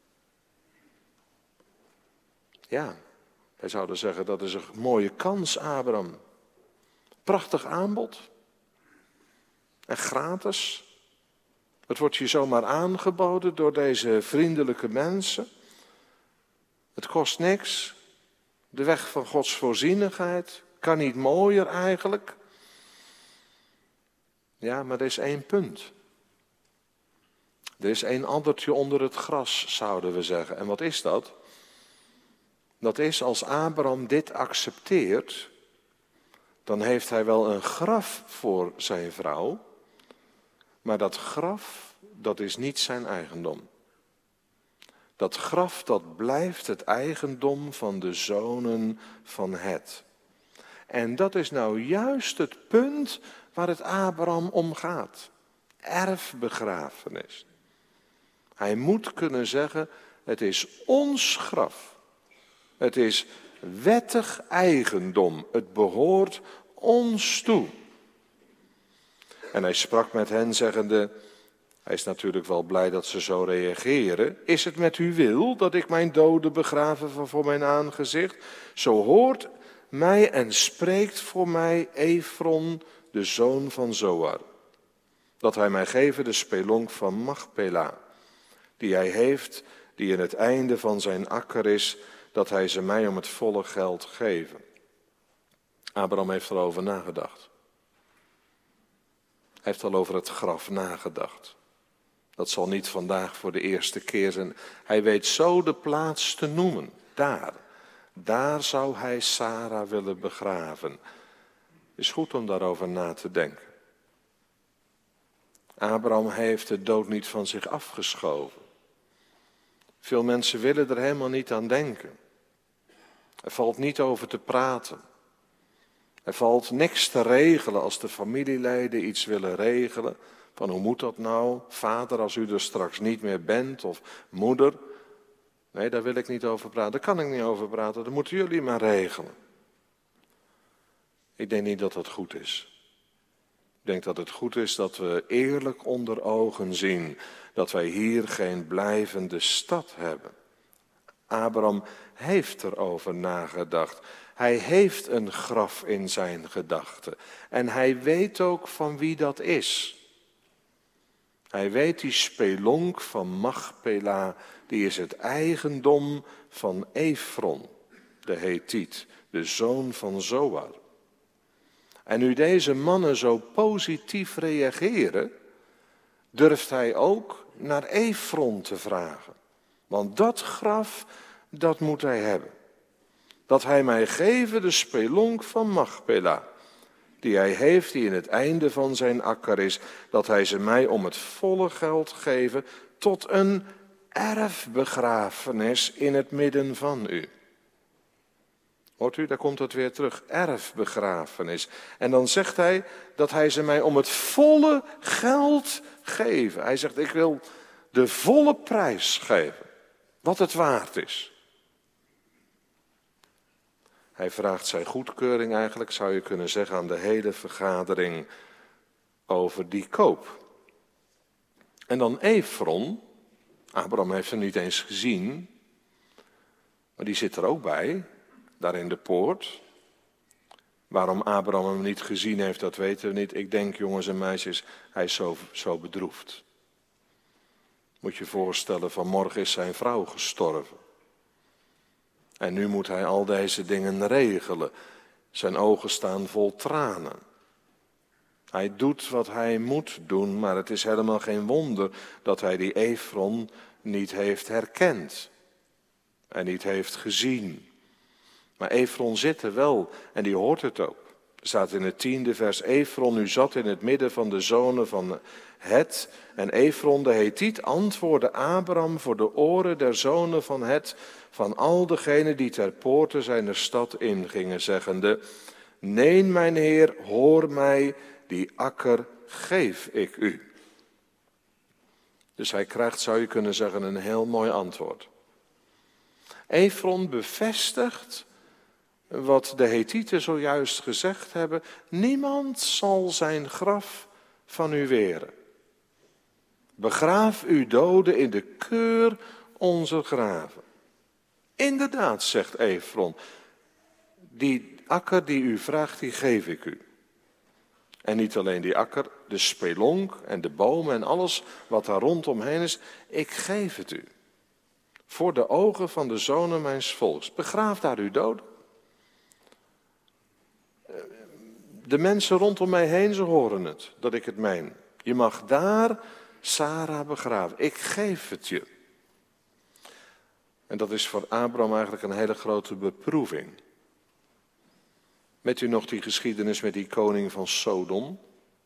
Ja, wij zouden zeggen, dat is een mooie kans, Abraham. Prachtig aanbod. En gratis. Het wordt je zomaar aangeboden door deze vriendelijke mensen. Het kost niks. De weg van Gods voorzienigheid. Kan niet mooier eigenlijk. Ja, maar er is één punt. Er is één addertje onder het gras, zouden we zeggen. En wat is dat? Dat is, als Abraham dit accepteert, dan heeft hij wel een graf voor zijn vrouw. Maar dat graf, dat is niet zijn eigendom. Dat graf, dat blijft het eigendom van de zonen van Het. En dat is nou juist het punt waar het Abraham om gaat. Erfbegrafenis. Hij moet kunnen zeggen, het is ons graf. Het is wettig eigendom. Het behoort ons toe. En hij sprak met hen zeggende, hij is natuurlijk wel blij dat ze zo reageren. Is het met uw wil dat ik mijn doden begraven van voor mijn aangezicht? Zo hoort mij en spreekt voor mij Efron, de zoon van Zoar. Dat hij mij geven de spelonk van Machpela, die hij heeft, die in het einde van zijn akker is, dat hij ze mij om het volle geld geven. Abraham heeft erover nagedacht. Hij heeft al over het graf nagedacht. Dat zal niet vandaag voor de eerste keer zijn. Hij weet zo de plaats te noemen. Daar zou hij Sarah willen begraven. Het is goed om daarover na te denken. Abraham heeft de dood niet van zich afgeschoven. Veel mensen willen er helemaal niet aan denken. Er valt niet over te praten. Er valt niks te regelen als de familieleden iets willen regelen. Van hoe moet dat nou? Vader, als u er straks niet meer bent, of moeder. Nee, daar wil ik niet over praten. Daar kan ik niet over praten. Dat moeten jullie maar regelen. Ik denk niet dat dat goed is. Ik denk dat het goed is dat we eerlijk onder ogen zien dat wij hier geen blijvende stad hebben. Abraham heeft erover nagedacht. Hij heeft een graf in zijn gedachten. En hij weet ook van wie dat is. Hij weet die spelonk van Machpela, die is het eigendom van Efron, de Hethiet, de zoon van Zoar. En nu deze mannen zo positief reageren, durft hij ook naar Efron te vragen. Want dat graf, dat moet hij hebben. Dat hij mij geven de spelonk van Machpela, die hij heeft, die in het einde van zijn akker is, dat hij ze mij om het volle geld geven tot een erfbegrafenis in het midden van u. Hoort u, daar komt het weer terug, erfbegrafenis. En dan zegt hij dat hij ze mij om het volle geld geven. Hij zegt, ik wil de volle prijs geven, wat het waard is. Hij vraagt zijn goedkeuring eigenlijk, zou je kunnen zeggen, aan de hele vergadering over die koop. En dan Efron, Abraham heeft hem niet eens gezien, maar die zit er ook bij, daar in de poort. Waarom Abraham hem niet gezien heeft, dat weten we niet. Ik denk, jongens en meisjes, hij is zo bedroefd. Moet je voorstellen, vanmorgen is zijn vrouw gestorven. En nu moet hij al deze dingen regelen. Zijn ogen staan vol tranen. Hij doet wat hij moet doen, maar het is helemaal geen wonder dat hij die Efron niet heeft herkend. En niet heeft gezien. Maar Efron zit er wel en die hoort het ook. Er staat in het 10e vers, Efron nu zat in het midden van de zonen van Het. En Efron de Hethiet antwoordde Abraham voor de oren der zonen van Het, van al degenen die ter poorten zijner stad ingingen, zeggende, neen mijn heer, hoor mij, die akker geef ik u. Dus hij krijgt, zou je kunnen zeggen, een heel mooi antwoord. Efron bevestigt wat de Hethieten zojuist gezegd hebben, niemand zal zijn graf van u weren. Begraaf uw doden in de keur onze graven. Inderdaad, zegt Efron, die akker die u vraagt, die geef ik u. En niet alleen die akker, de spelonk en de bomen en alles wat daar rondomheen is, ik geef het u. Voor de ogen van de zonen mijns volks. Begraaf daar uw doden. De mensen rondom mij heen, ze horen het, dat ik het meen. Je mag daar Sarah begraven. Ik geef het je. En dat is voor Abraham eigenlijk een hele grote beproeving. Weet u nog die geschiedenis met die koning van Sodom?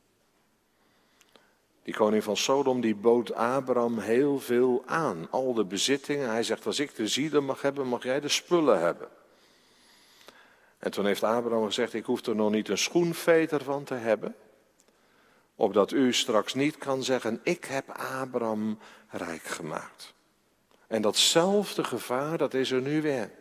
Die koning van Sodom die bood Abraham heel veel aan. Al de bezittingen. Hij zegt, als ik de zielen mag hebben, mag jij de spullen hebben. En toen heeft Abraham gezegd, ik hoef er nog niet een schoenveter van te hebben. Opdat u straks niet kan zeggen, ik heb Abraham rijk gemaakt. En datzelfde gevaar, dat is er nu weer.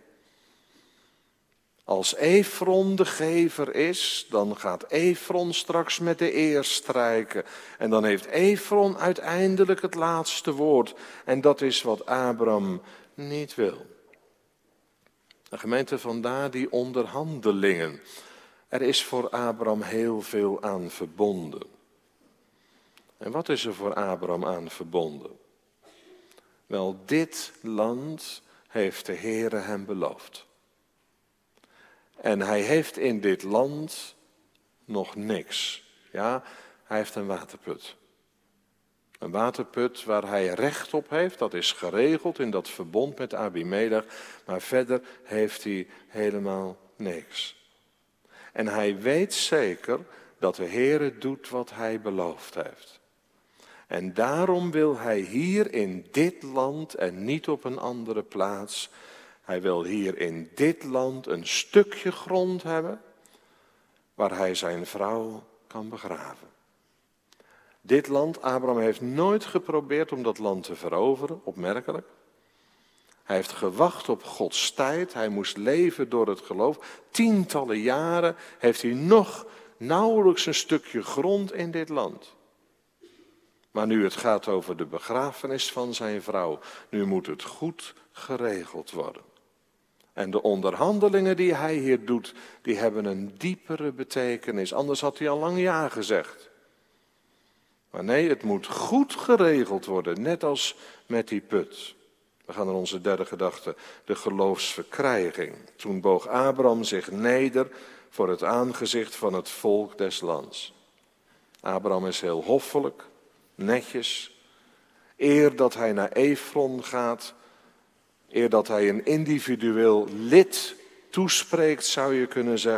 Als Efron de gever is, dan gaat Efron straks met de eer strijken. En dan heeft Efron uiteindelijk het laatste woord. En dat is wat Abraham niet wil. De gemeente, vandaar die onderhandelingen. Er is voor Abraham heel veel aan verbonden. En wat is er voor Abraham aan verbonden? Wel, dit land heeft de Heere hem beloofd. En hij heeft in dit land nog niks. Ja, hij heeft een waterput. Een waterput waar hij recht op heeft, dat is geregeld in dat verbond met Abimelech. Maar verder heeft hij helemaal niks. En hij weet zeker dat de Heere doet wat hij beloofd heeft. En daarom wil hij hier in dit land en niet op een andere plaats. Hij wil hier in dit land een stukje grond hebben waar hij zijn vrouw kan begraven. Dit land, Abraham heeft nooit geprobeerd om dat land te veroveren, opmerkelijk. Hij heeft gewacht op Gods tijd, hij moest leven door het geloof. Tientallen jaren heeft hij nog nauwelijks een stukje grond in dit land. Maar nu het gaat over de begrafenis van zijn vrouw, nu moet het goed geregeld worden. En de onderhandelingen die hij hier doet, die hebben een diepere betekenis. Anders had hij al lang ja gezegd. Maar nee, het moet goed geregeld worden, net als met die put. We gaan naar onze derde gedachte, de geloofsverkrijging. Toen boog Abraham zich neder voor het aangezicht van het volk des lands. Abraham is heel hoffelijk, netjes. Eer dat hij naar Efron gaat, eer dat hij een individueel lid toespreekt, zou je kunnen zeggen,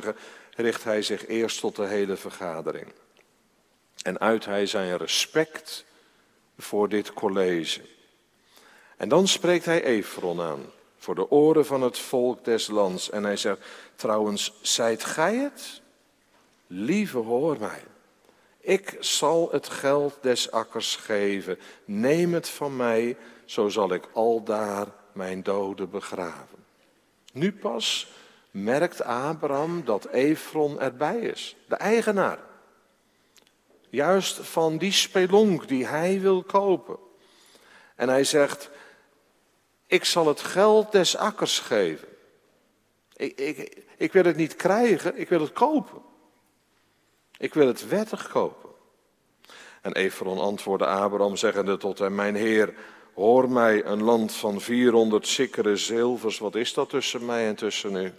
richt hij zich eerst tot de hele vergadering. En uit hij zijn respect voor dit college. En dan spreekt hij Efron aan, voor de oren van het volk des lands. En hij zegt, trouwens, zijt gij het? Lieve, hoor mij. Ik zal het geld des akkers geven. Neem het van mij, zo zal ik aldaar mijn doden begraven. Nu pas merkt Abraham dat Efron erbij is, de eigenaar. Juist van die spelonk die hij wil kopen. En hij zegt, ik zal het geld des akkers geven. Ik wil het niet krijgen, ik wil het kopen. Ik wil het wettig kopen. En Efron antwoordde Abraham, zeggende tot hem, mijn heer, hoor mij, een land van 400 sikkeren zilvers, wat is dat tussen mij en tussen u?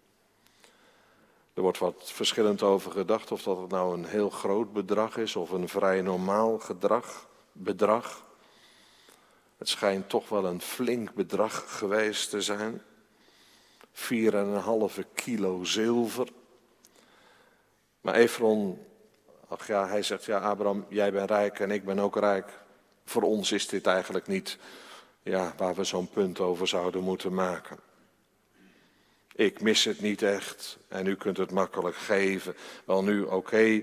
Er wordt wat verschillend over gedacht, of dat het nou een heel groot bedrag is of een vrij normaal bedrag. Het schijnt toch wel een flink bedrag geweest te zijn. 4,5 kilo zilver. Maar Efron, hij zegt, ja Abraham, jij bent rijk en ik ben ook rijk. Voor ons is dit eigenlijk niet waar we zo'n punt over zouden moeten maken. Ik mis het niet echt en u kunt het makkelijk geven. Wel nu, oké,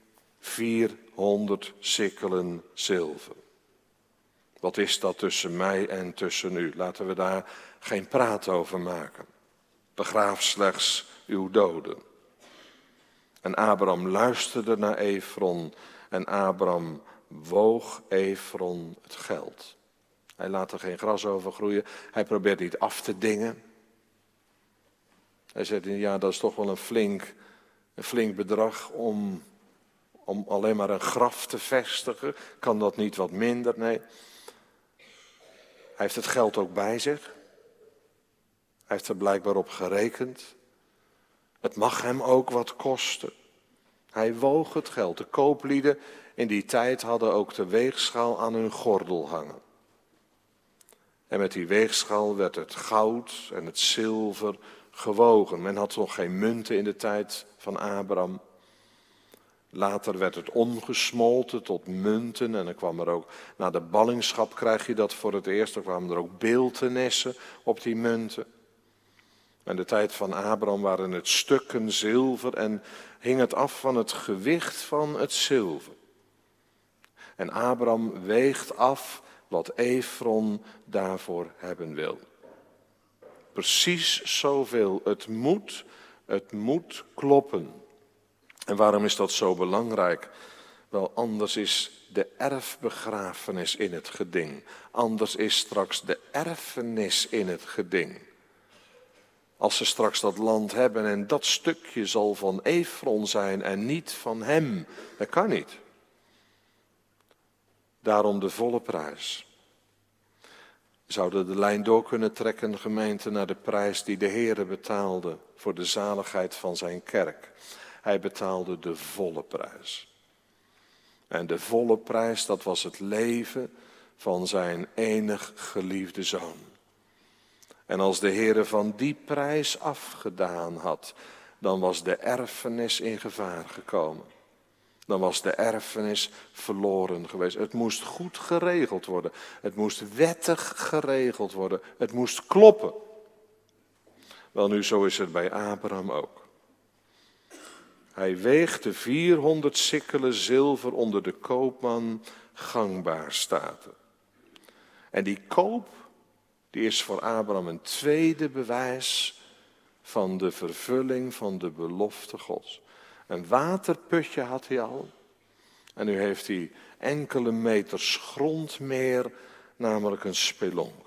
400 sikkelen zilver. Wat is dat tussen mij en tussen u? Laten we daar geen praat over maken. Begraaf slechts uw doden. En Abraham luisterde naar Efron en Abraham woog Efron het geld. Hij laat er geen gras over groeien. Hij probeert niet af te dingen. Hij zegt, ja, dat is toch wel een flink bedrag om alleen maar een graf te vestigen. Kan dat niet wat minder? Nee. Hij heeft het geld ook bij zich. Hij heeft er blijkbaar op gerekend. Het mag hem ook wat kosten. Hij woog het geld. De kooplieden in die tijd hadden ook de weegschaal aan hun gordel hangen. En met die weegschaal werd het goud en het zilver gewogen. Men had nog geen munten in de tijd van Abraham. Later werd het omgesmolten tot munten en dan kwam er ook, na de ballingschap krijg je dat voor het eerst, er kwamen er ook beeltenissen op die munten. In de tijd van Abraham waren het stukken zilver en hing het af van het gewicht van het zilver. En Abraham weegt af wat Efron daarvoor hebben wil. Precies zoveel. Het moet kloppen. En waarom is dat zo belangrijk? Wel, anders is de erfbegrafenis in het geding. Anders is straks de erfenis in het geding. Als ze straks dat land hebben en dat stukje zal van Efron zijn en niet van hem. Dat kan niet. Daarom de volle prijs. We zouden de lijn door kunnen trekken, gemeente, naar de prijs die de Heere betaalde voor de zaligheid van zijn kerk. Hij betaalde de volle prijs. En de volle prijs, dat was het leven van zijn enig geliefde zoon. En als de Heere van die prijs afgedaan had, dan was de erfenis in gevaar gekomen. Dan was de erfenis verloren geweest. Het moest goed geregeld worden. Het moest wettig geregeld worden. Het moest kloppen. Welnu, zo is het bij Abraham ook. Hij weegt de 400 sikkelen zilver onder de koopman gangbaar staten. En die koop, die is voor Abraham een tweede bewijs van de vervulling van de belofte Gods. Een waterputje had hij al. En nu heeft hij enkele meters grond meer, namelijk een spelonk.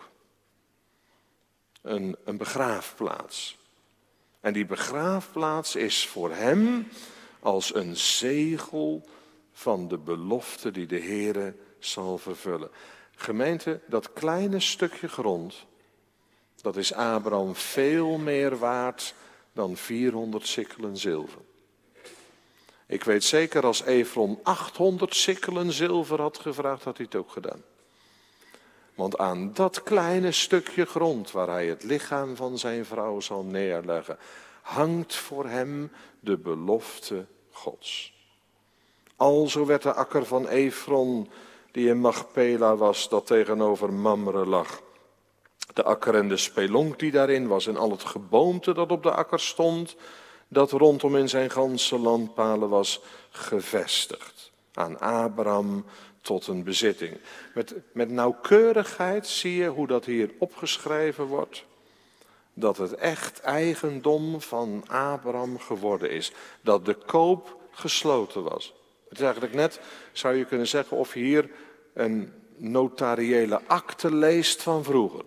Een begraafplaats. En die begraafplaats is voor hem als een zegel van de belofte die de Heere zal vervullen. Gemeente, dat kleine stukje grond, dat is Abraham veel meer waard dan 400 sikkelen zilver. Ik weet zeker, als Efron 800 sikkelen zilver had gevraagd, had hij het ook gedaan. Want aan dat kleine stukje grond waar hij het lichaam van zijn vrouw zal neerleggen, hangt voor hem de belofte Gods. Alzo werd de akker van Efron, die in Machpela was, dat tegenover Mamre lag. De akker en de spelonk die daarin was en al het geboomte dat op de akker stond, dat rondom in zijn ganse landpalen was, gevestigd. Aan Abraham tot een bezitting. Met nauwkeurigheid zie je hoe dat hier opgeschreven wordt. Dat het echt eigendom van Abraham geworden is. Dat de koop gesloten was. Het is eigenlijk net, zou je kunnen zeggen, of je hier een notariële akte leest van vroeger.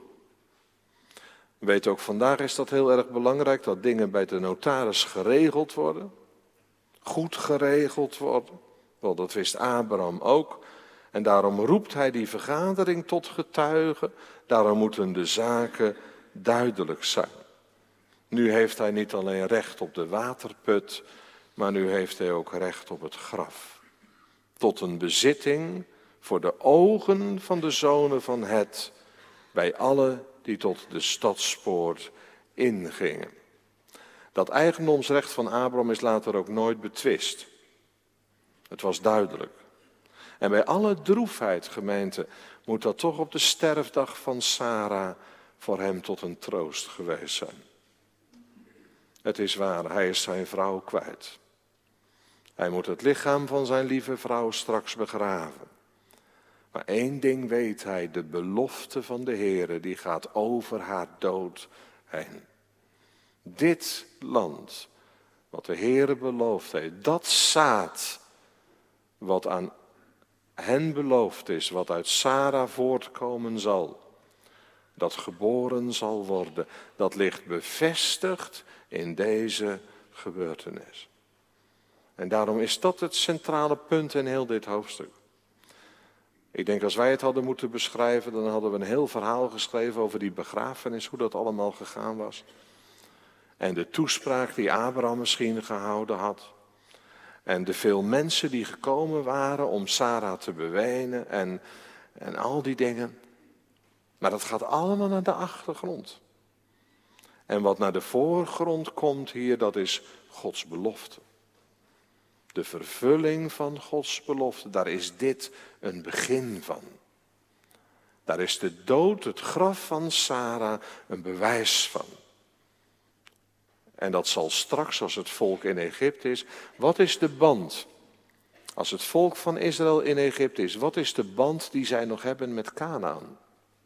We weten ook, vandaag is dat heel erg belangrijk, dat dingen bij de notaris geregeld worden. Goed geregeld worden. Wel, dat wist Abraham ook. En daarom roept hij die vergadering tot getuigen. Daarom moeten de zaken duidelijk zijn. Nu heeft hij niet alleen recht op de waterput, maar nu heeft hij ook recht op het graf. Tot een bezitting voor de ogen van de zonen van Het, bij allen die tot de stadspoort ingingen. Dat eigendomsrecht van Abraham is later ook nooit betwist. Het was duidelijk. En bij alle droefheid, gemeente, moet dat toch op de sterfdag van Sarah voor hem tot een troost geweest zijn. Het is waar, hij is zijn vrouw kwijt. Hij moet het lichaam van zijn lieve vrouw straks begraven. Maar één ding weet hij, de belofte van de Heere, die gaat over haar dood heen. Dit land, wat de Heere beloofd heeft, dat zaad wat aan hen beloofd is, wat uit Sarah voortkomen zal, dat geboren zal worden, dat ligt bevestigd in deze gebeurtenis. En daarom is dat het centrale punt in heel dit hoofdstuk. Ik denk, als wij het hadden moeten beschrijven, dan hadden we een heel verhaal geschreven over die begrafenis, hoe dat allemaal gegaan was. En de toespraak die Abraham misschien gehouden had. En de veel mensen die gekomen waren om Sarah te bewenen en al die dingen. Maar dat gaat allemaal naar de achtergrond. En wat naar de voorgrond komt hier, dat is Gods belofte. De vervulling van Gods belofte, daar is dit een begin van. Daar is de dood, het graf van Sarah, een bewijs van. En dat zal straks, als het volk in Egypte is, wat is de band? Als het volk van Israël in Egypte is, wat is de band die zij nog hebben met Kanaan?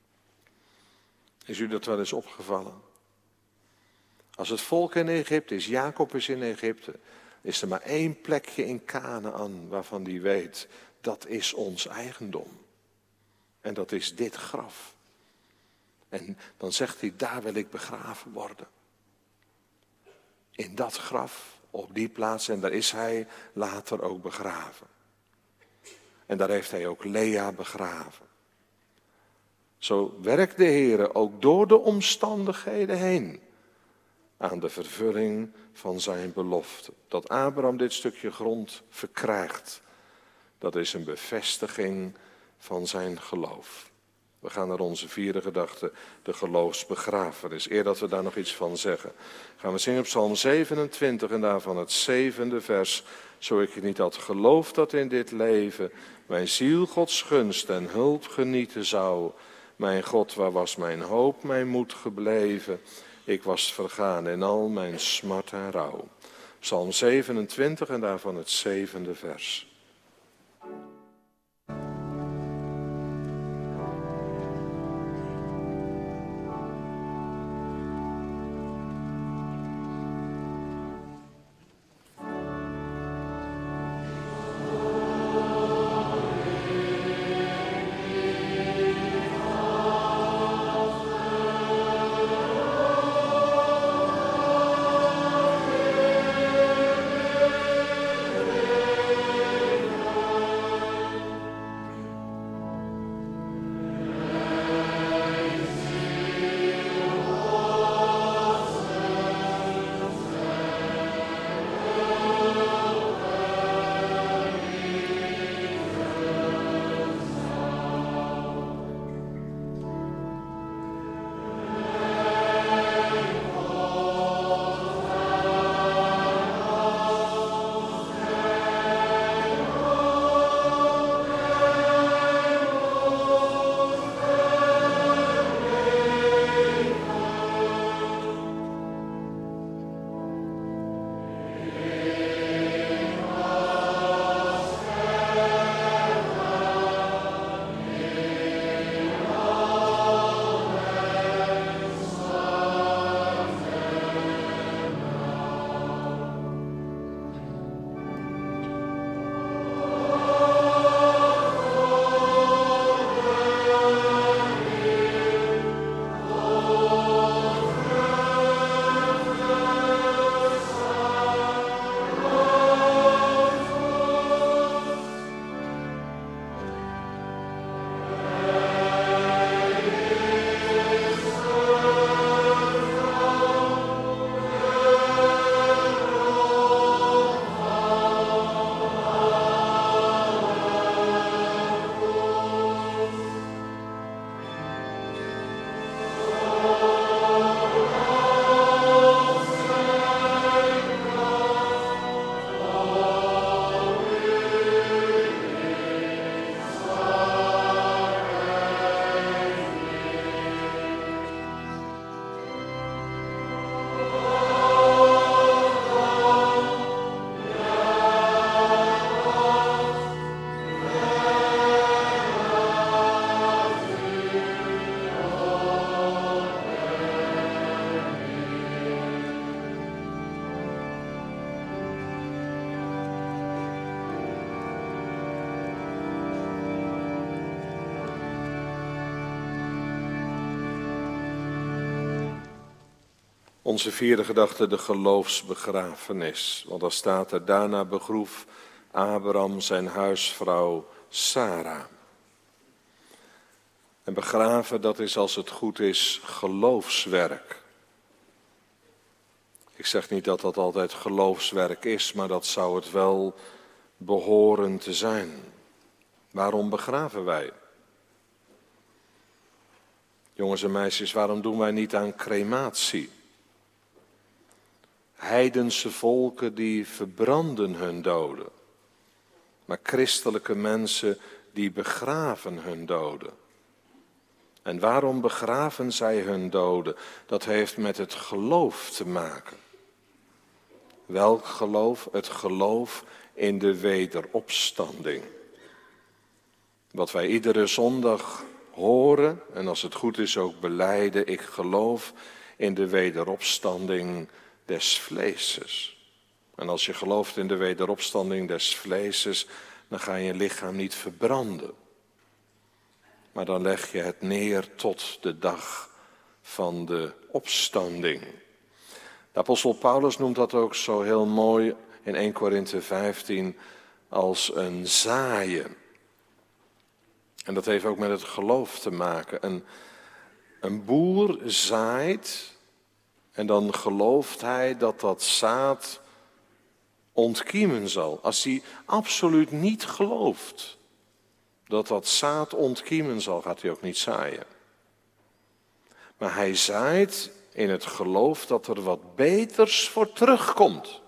Is u dat wel eens opgevallen? Als het volk in Egypte is, Jacob is in Egypte, is er maar één plekje in Kanaan waarvan die weet, dat is ons eigendom. En dat is dit graf. En dan zegt hij, daar wil ik begraven worden. In dat graf, op die plaats, en daar is hij later ook begraven. En daar heeft hij ook Lea begraven. Zo werkt de Heere ook door de omstandigheden heen aan de vervulling van zijn belofte. Dat Abraham dit stukje grond verkrijgt, dat is een bevestiging van zijn geloof. We gaan naar onze vierde gedachte, de geloofsbegrafenis. Eer dat we daar nog iets van zeggen, gaan we zingen op Psalm 27 en daarvan het 7e vers. Zo ik je niet had geloofd dat in dit leven mijn ziel Gods gunst en hulp genieten zou. Mijn God, waar was mijn hoop, mijn moed gebleven? Ik was vergaan in al mijn smart en rouw. Psalm 27 en daarvan het 7e vers. Onze vierde gedachte, de geloofsbegrafenis. Want dan staat er, daarna begroef Abraham zijn huisvrouw Sara. En begraven, dat is als het goed is geloofswerk. Ik zeg niet dat dat altijd geloofswerk is, maar dat zou het wel behoren te zijn. Waarom begraven wij? Jongens en meisjes, waarom doen wij niet aan crematie? Heidense volken die verbranden hun doden. Maar christelijke mensen die begraven hun doden. En waarom begraven zij hun doden? Dat heeft met het geloof te maken. Welk geloof? Het geloof in de wederopstanding. Wat wij iedere zondag horen, en als het goed is ook belijden, ik geloof in de wederopstanding des vleeses. En als je gelooft in de wederopstanding des vleeses, dan ga je lichaam niet verbranden. Maar dan leg je het neer tot de dag van de opstanding. De apostel Paulus noemt dat ook zo heel mooi in 1 Korinthe 15 als een zaaien. En dat heeft ook met het geloof te maken. Een boer zaait en dan gelooft hij dat dat zaad ontkiemen zal. Als hij absoluut niet gelooft dat dat zaad ontkiemen zal, gaat hij ook niet zaaien. Maar hij zaait in het geloof dat er wat beters voor terugkomt.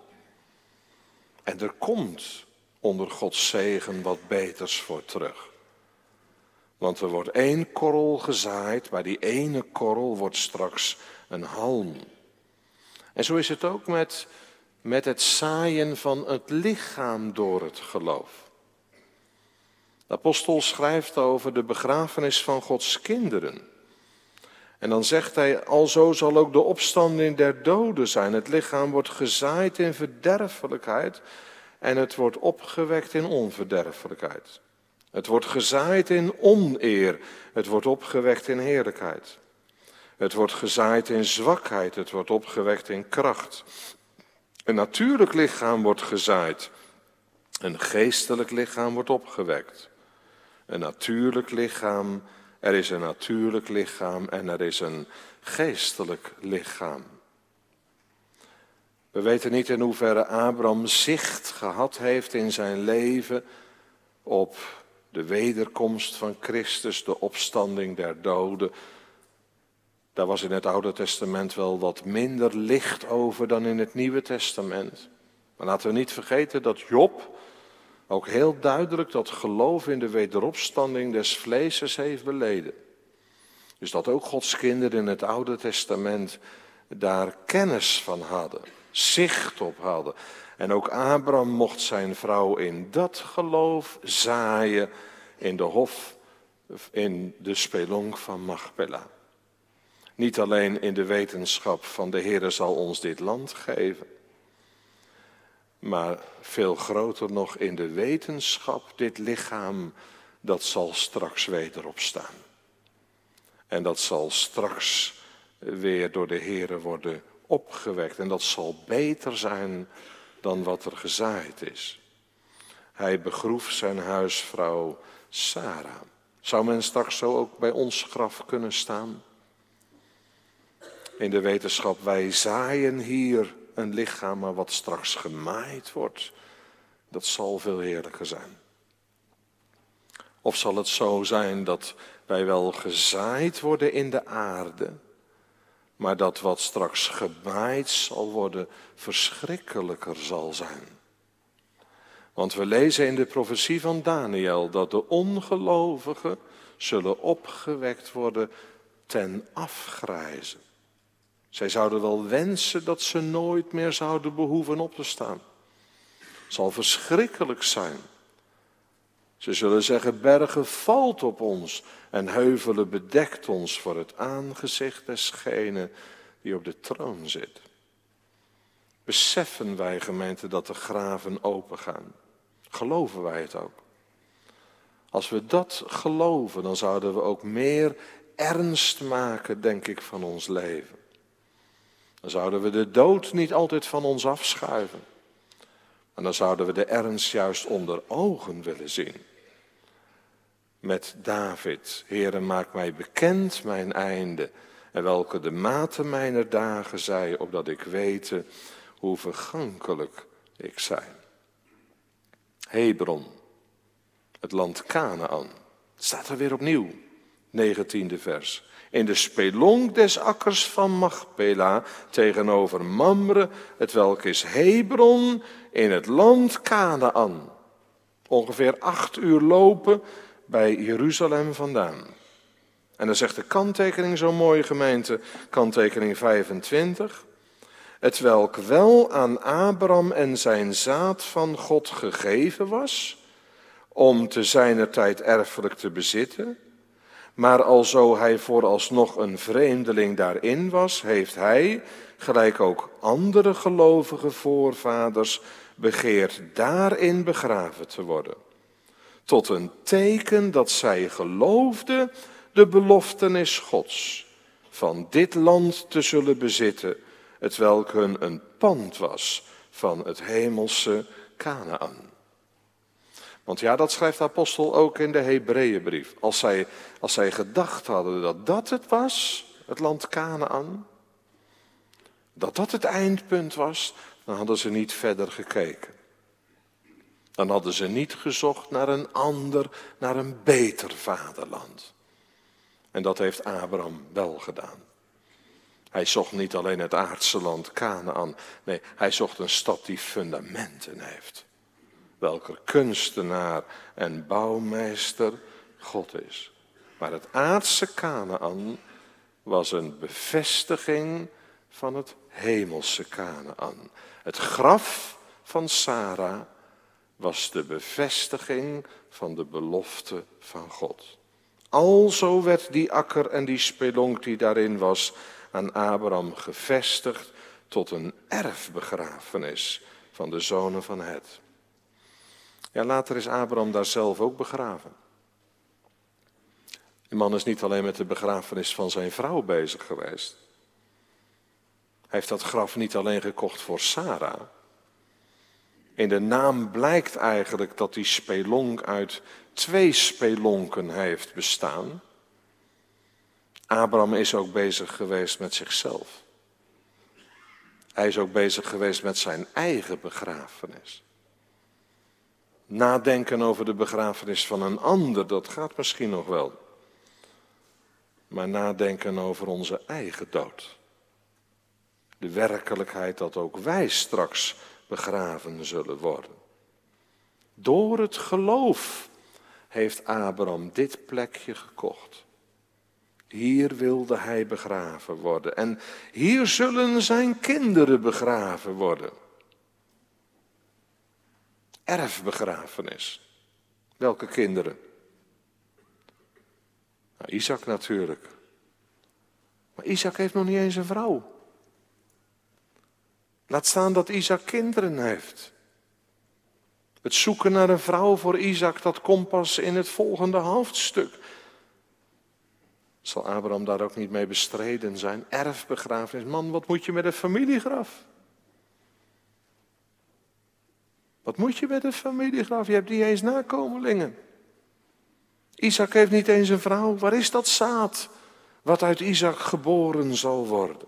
En er komt onder Gods zegen wat beters voor terug. Want er wordt 1 korrel gezaaid, maar die ene korrel wordt straks een halm. En zo is het ook met het zaaien van het lichaam door het geloof. De apostel schrijft over de begrafenis van Gods kinderen. En dan zegt hij, alzo zal ook de opstanding der doden zijn. Het lichaam wordt gezaaid in verderfelijkheid en het wordt opgewekt in onverderfelijkheid. Het wordt gezaaid in oneer, het wordt opgewekt in heerlijkheid. Het wordt gezaaid in zwakheid, het wordt opgewekt in kracht. Een natuurlijk lichaam wordt gezaaid, een geestelijk lichaam wordt opgewekt. Een natuurlijk lichaam, er is een natuurlijk lichaam en er is een geestelijk lichaam. We weten niet in hoeverre Abraham zicht gehad heeft in zijn leven op de wederkomst van Christus, de opstanding der doden. Daar was in het Oude Testament wel wat minder licht over dan in het Nieuwe Testament. Maar laten we niet vergeten dat Job ook heel duidelijk dat geloof in de wederopstanding des vleeses heeft beleden. Dus dat ook Gods kinderen in het Oude Testament daar kennis van hadden, zicht op hadden. En ook Abraham mocht zijn vrouw in dat geloof zaaien in de hof, in de spelonk van Machpela. Niet alleen in de wetenschap van de Heere zal ons dit land geven, maar veel groter nog in de wetenschap, dit lichaam, dat zal straks weder opstaan. En dat zal straks weer door de Heere worden opgewekt. En dat zal beter zijn dan wat er gezaaid is. Hij begroef zijn huisvrouw Sara. Zou men straks zo ook bij ons graf kunnen staan? In de wetenschap, wij zaaien hier een lichaam, maar wat straks gemaaid wordt, dat zal veel heerlijker zijn. Of zal het zo zijn dat wij wel gezaaid worden in de aarde, maar dat wat straks gemaaid zal worden verschrikkelijker zal zijn. Want we lezen in de profetie van Daniel dat de ongelovigen zullen opgewekt worden ten afgrijzen. Zij zouden wel wensen dat ze nooit meer zouden behoeven op te staan. Het zal verschrikkelijk zijn. Ze zullen zeggen, bergen valt op ons en heuvelen bedekt ons voor het aangezicht desgene die op de troon zit. Beseffen wij, gemeente, dat de graven opengaan? Geloven wij het ook? Als we dat geloven, dan zouden we ook meer ernst maken, denk ik, van ons leven. Dan zouden we de dood niet altijd van ons afschuiven. Maar dan zouden we de ernst juist onder ogen willen zien. Met David, Heere, maak mij bekend mijn einde. En welke de mate mijner dagen zij, opdat ik wete hoe vergankelijk ik zijn. Hebron, het land Kanaan, staat er weer opnieuw, 19e vers. In de spelonk des akkers van Machpela, tegenover Mamre, hetwelk is Hebron, in het land Kanaan. Ongeveer 8 uur lopen bij Jeruzalem vandaan. En dan zegt de kanttekening zo mooi, gemeente, kanttekening 25. Hetwelk wel aan Abraham en zijn zaad van God gegeven was, om te zijner tijd erfelijk te bezitten. Maar alzo hij vooralsnog een vreemdeling daarin was, heeft hij, gelijk ook andere gelovige voorvaders, begeerd daarin begraven te worden. Tot een teken dat zij geloofden de beloftenis Gods, van dit land te zullen bezitten, hetwelk hun een pand was van het hemelse Kanaan. Want ja, dat schrijft de apostel ook in de Hebreeënbrief. Als zij gedacht hadden dat dat het was, het land Kanaan, dat dat het eindpunt was, dan hadden ze niet verder gekeken. Dan hadden ze niet gezocht naar een ander, naar een beter vaderland. En dat heeft Abraham wel gedaan. Hij zocht niet alleen het aardse land Kanaan. Nee, hij zocht een stad die fundamenten heeft. Welker kunstenaar en bouwmeester God is. Maar het aardse Kanaan was een bevestiging van het hemelse Kanaan. Het graf van Sarah was de bevestiging van de belofte van God. Alzo werd die akker en die spelonk die daarin was aan Abraham gevestigd tot een erfbegrafenis van de zonen van Het. Ja, later is Abraham daar zelf ook begraven. Die man is niet alleen met de begrafenis van zijn vrouw bezig geweest. Hij heeft dat graf niet alleen gekocht voor Sarah. In de naam blijkt eigenlijk dat die spelonk uit 2 spelonken heeft bestaan. Abraham is ook bezig geweest met zichzelf. Hij is ook bezig geweest met zijn eigen begrafenis. Nadenken over de begrafenis van een ander, dat gaat misschien nog wel. Maar nadenken over onze eigen dood. De werkelijkheid dat ook wij straks begraven zullen worden. Door het geloof heeft Abraham dit plekje gekocht. Hier wilde hij begraven worden. En hier zullen zijn kinderen begraven worden. Erfbegrafenis. Welke kinderen? Nou, Isaac natuurlijk. Maar Isaac heeft nog niet eens een vrouw. Laat staan dat Isaac kinderen heeft. Het zoeken naar een vrouw voor Isaac, dat komt pas in het volgende hoofdstuk. Zal Abraham daar ook niet mee bestreden zijn? Erfbegrafenis. Man, wat moet je met een familiegraf? Wat moet je met een familiegraf? Je hebt niet eens nakomelingen. Isaac heeft niet eens een vrouw. Waar is dat zaad wat uit Isaac geboren zal worden?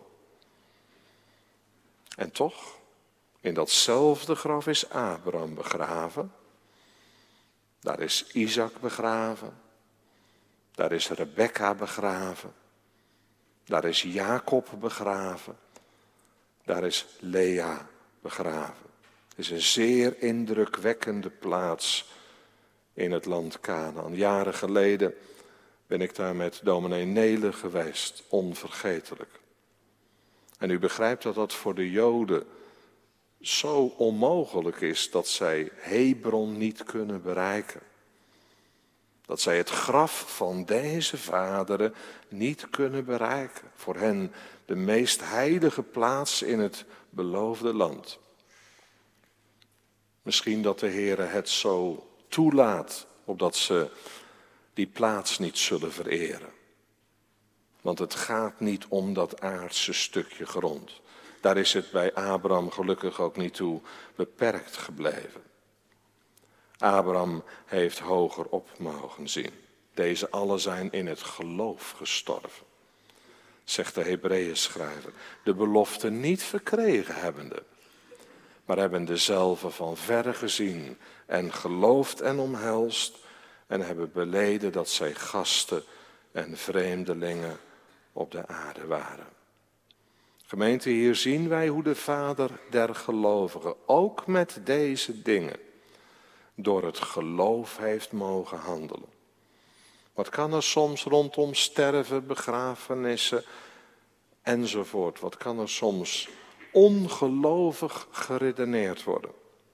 En toch, in datzelfde graf is Abraham begraven. Daar is Isaac begraven. Daar is Rebekka begraven. Daar is Jacob begraven. Daar is Lea begraven. Het is een zeer indrukwekkende plaats in het land Kanaan. Jaren geleden ben ik daar met dominee Nele geweest, onvergetelijk. En u begrijpt dat dat voor de Joden zo onmogelijk is dat zij Hebron niet kunnen bereiken. Dat zij het graf van deze vaderen niet kunnen bereiken. Voor hen de meest heilige plaats in het beloofde land. Misschien dat de Heere het zo toelaat, opdat ze die plaats niet zullen vereren. Want het gaat niet om dat aardse stukje grond. Daar is het bij Abraham gelukkig ook niet toe beperkt gebleven. Abraham heeft hoger op mogen zien. Deze allen zijn in het geloof gestorven, zegt de Hebreeënschrijver. De belofte niet verkregen hebbende, maar hebben dezelfde van verre gezien en geloofd en omhelst en hebben beleden dat zij gasten en vreemdelingen op de aarde waren. Gemeente, hier zien wij hoe de Vader der gelovigen ook met deze dingen door het geloof heeft mogen handelen. Wat kan er soms rondom sterven, begrafenissen enzovoort? Wat kan er soms ongelovig geredeneerd worden?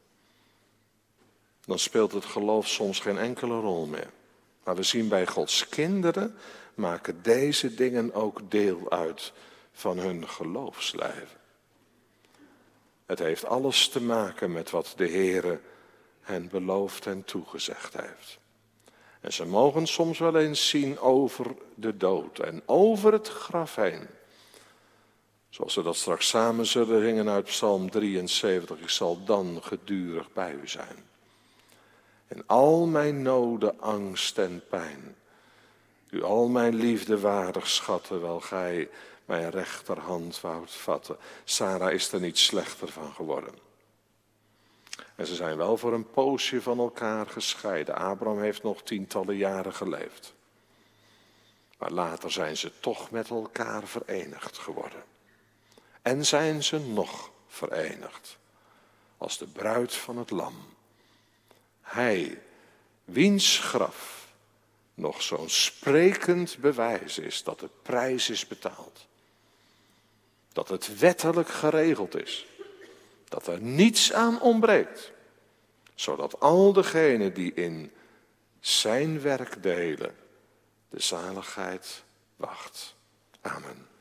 Dan speelt het geloof soms geen enkele rol meer. Maar we zien bij Gods kinderen maken deze dingen ook deel uit van hun geloofsleven. Het heeft alles te maken met wat de Heere hen beloofd en toegezegd heeft. En ze mogen soms wel eens zien over de dood en over het graf heen. Zoals we dat straks samen zullen zingen uit Psalm 73. Ik zal dan gedurig bij u zijn. In al mijn noden, angst en pijn. U al mijn liefde waardig schatten, wel gij mijn rechterhand woudt vatten. Sarah is er niet slechter van geworden. En ze zijn wel voor een poosje van elkaar gescheiden. Abraham heeft nog tientallen jaren geleefd. Maar later zijn ze toch met elkaar verenigd geworden. En zijn ze nog verenigd. Als de bruid van het lam. Hij, wiens graf nog zo'n sprekend bewijs is dat de prijs is betaald. Dat het wettelijk geregeld is. Dat er niets aan ontbreekt. Zodat al degenen die in zijn werk delen, de zaligheid wacht. Amen.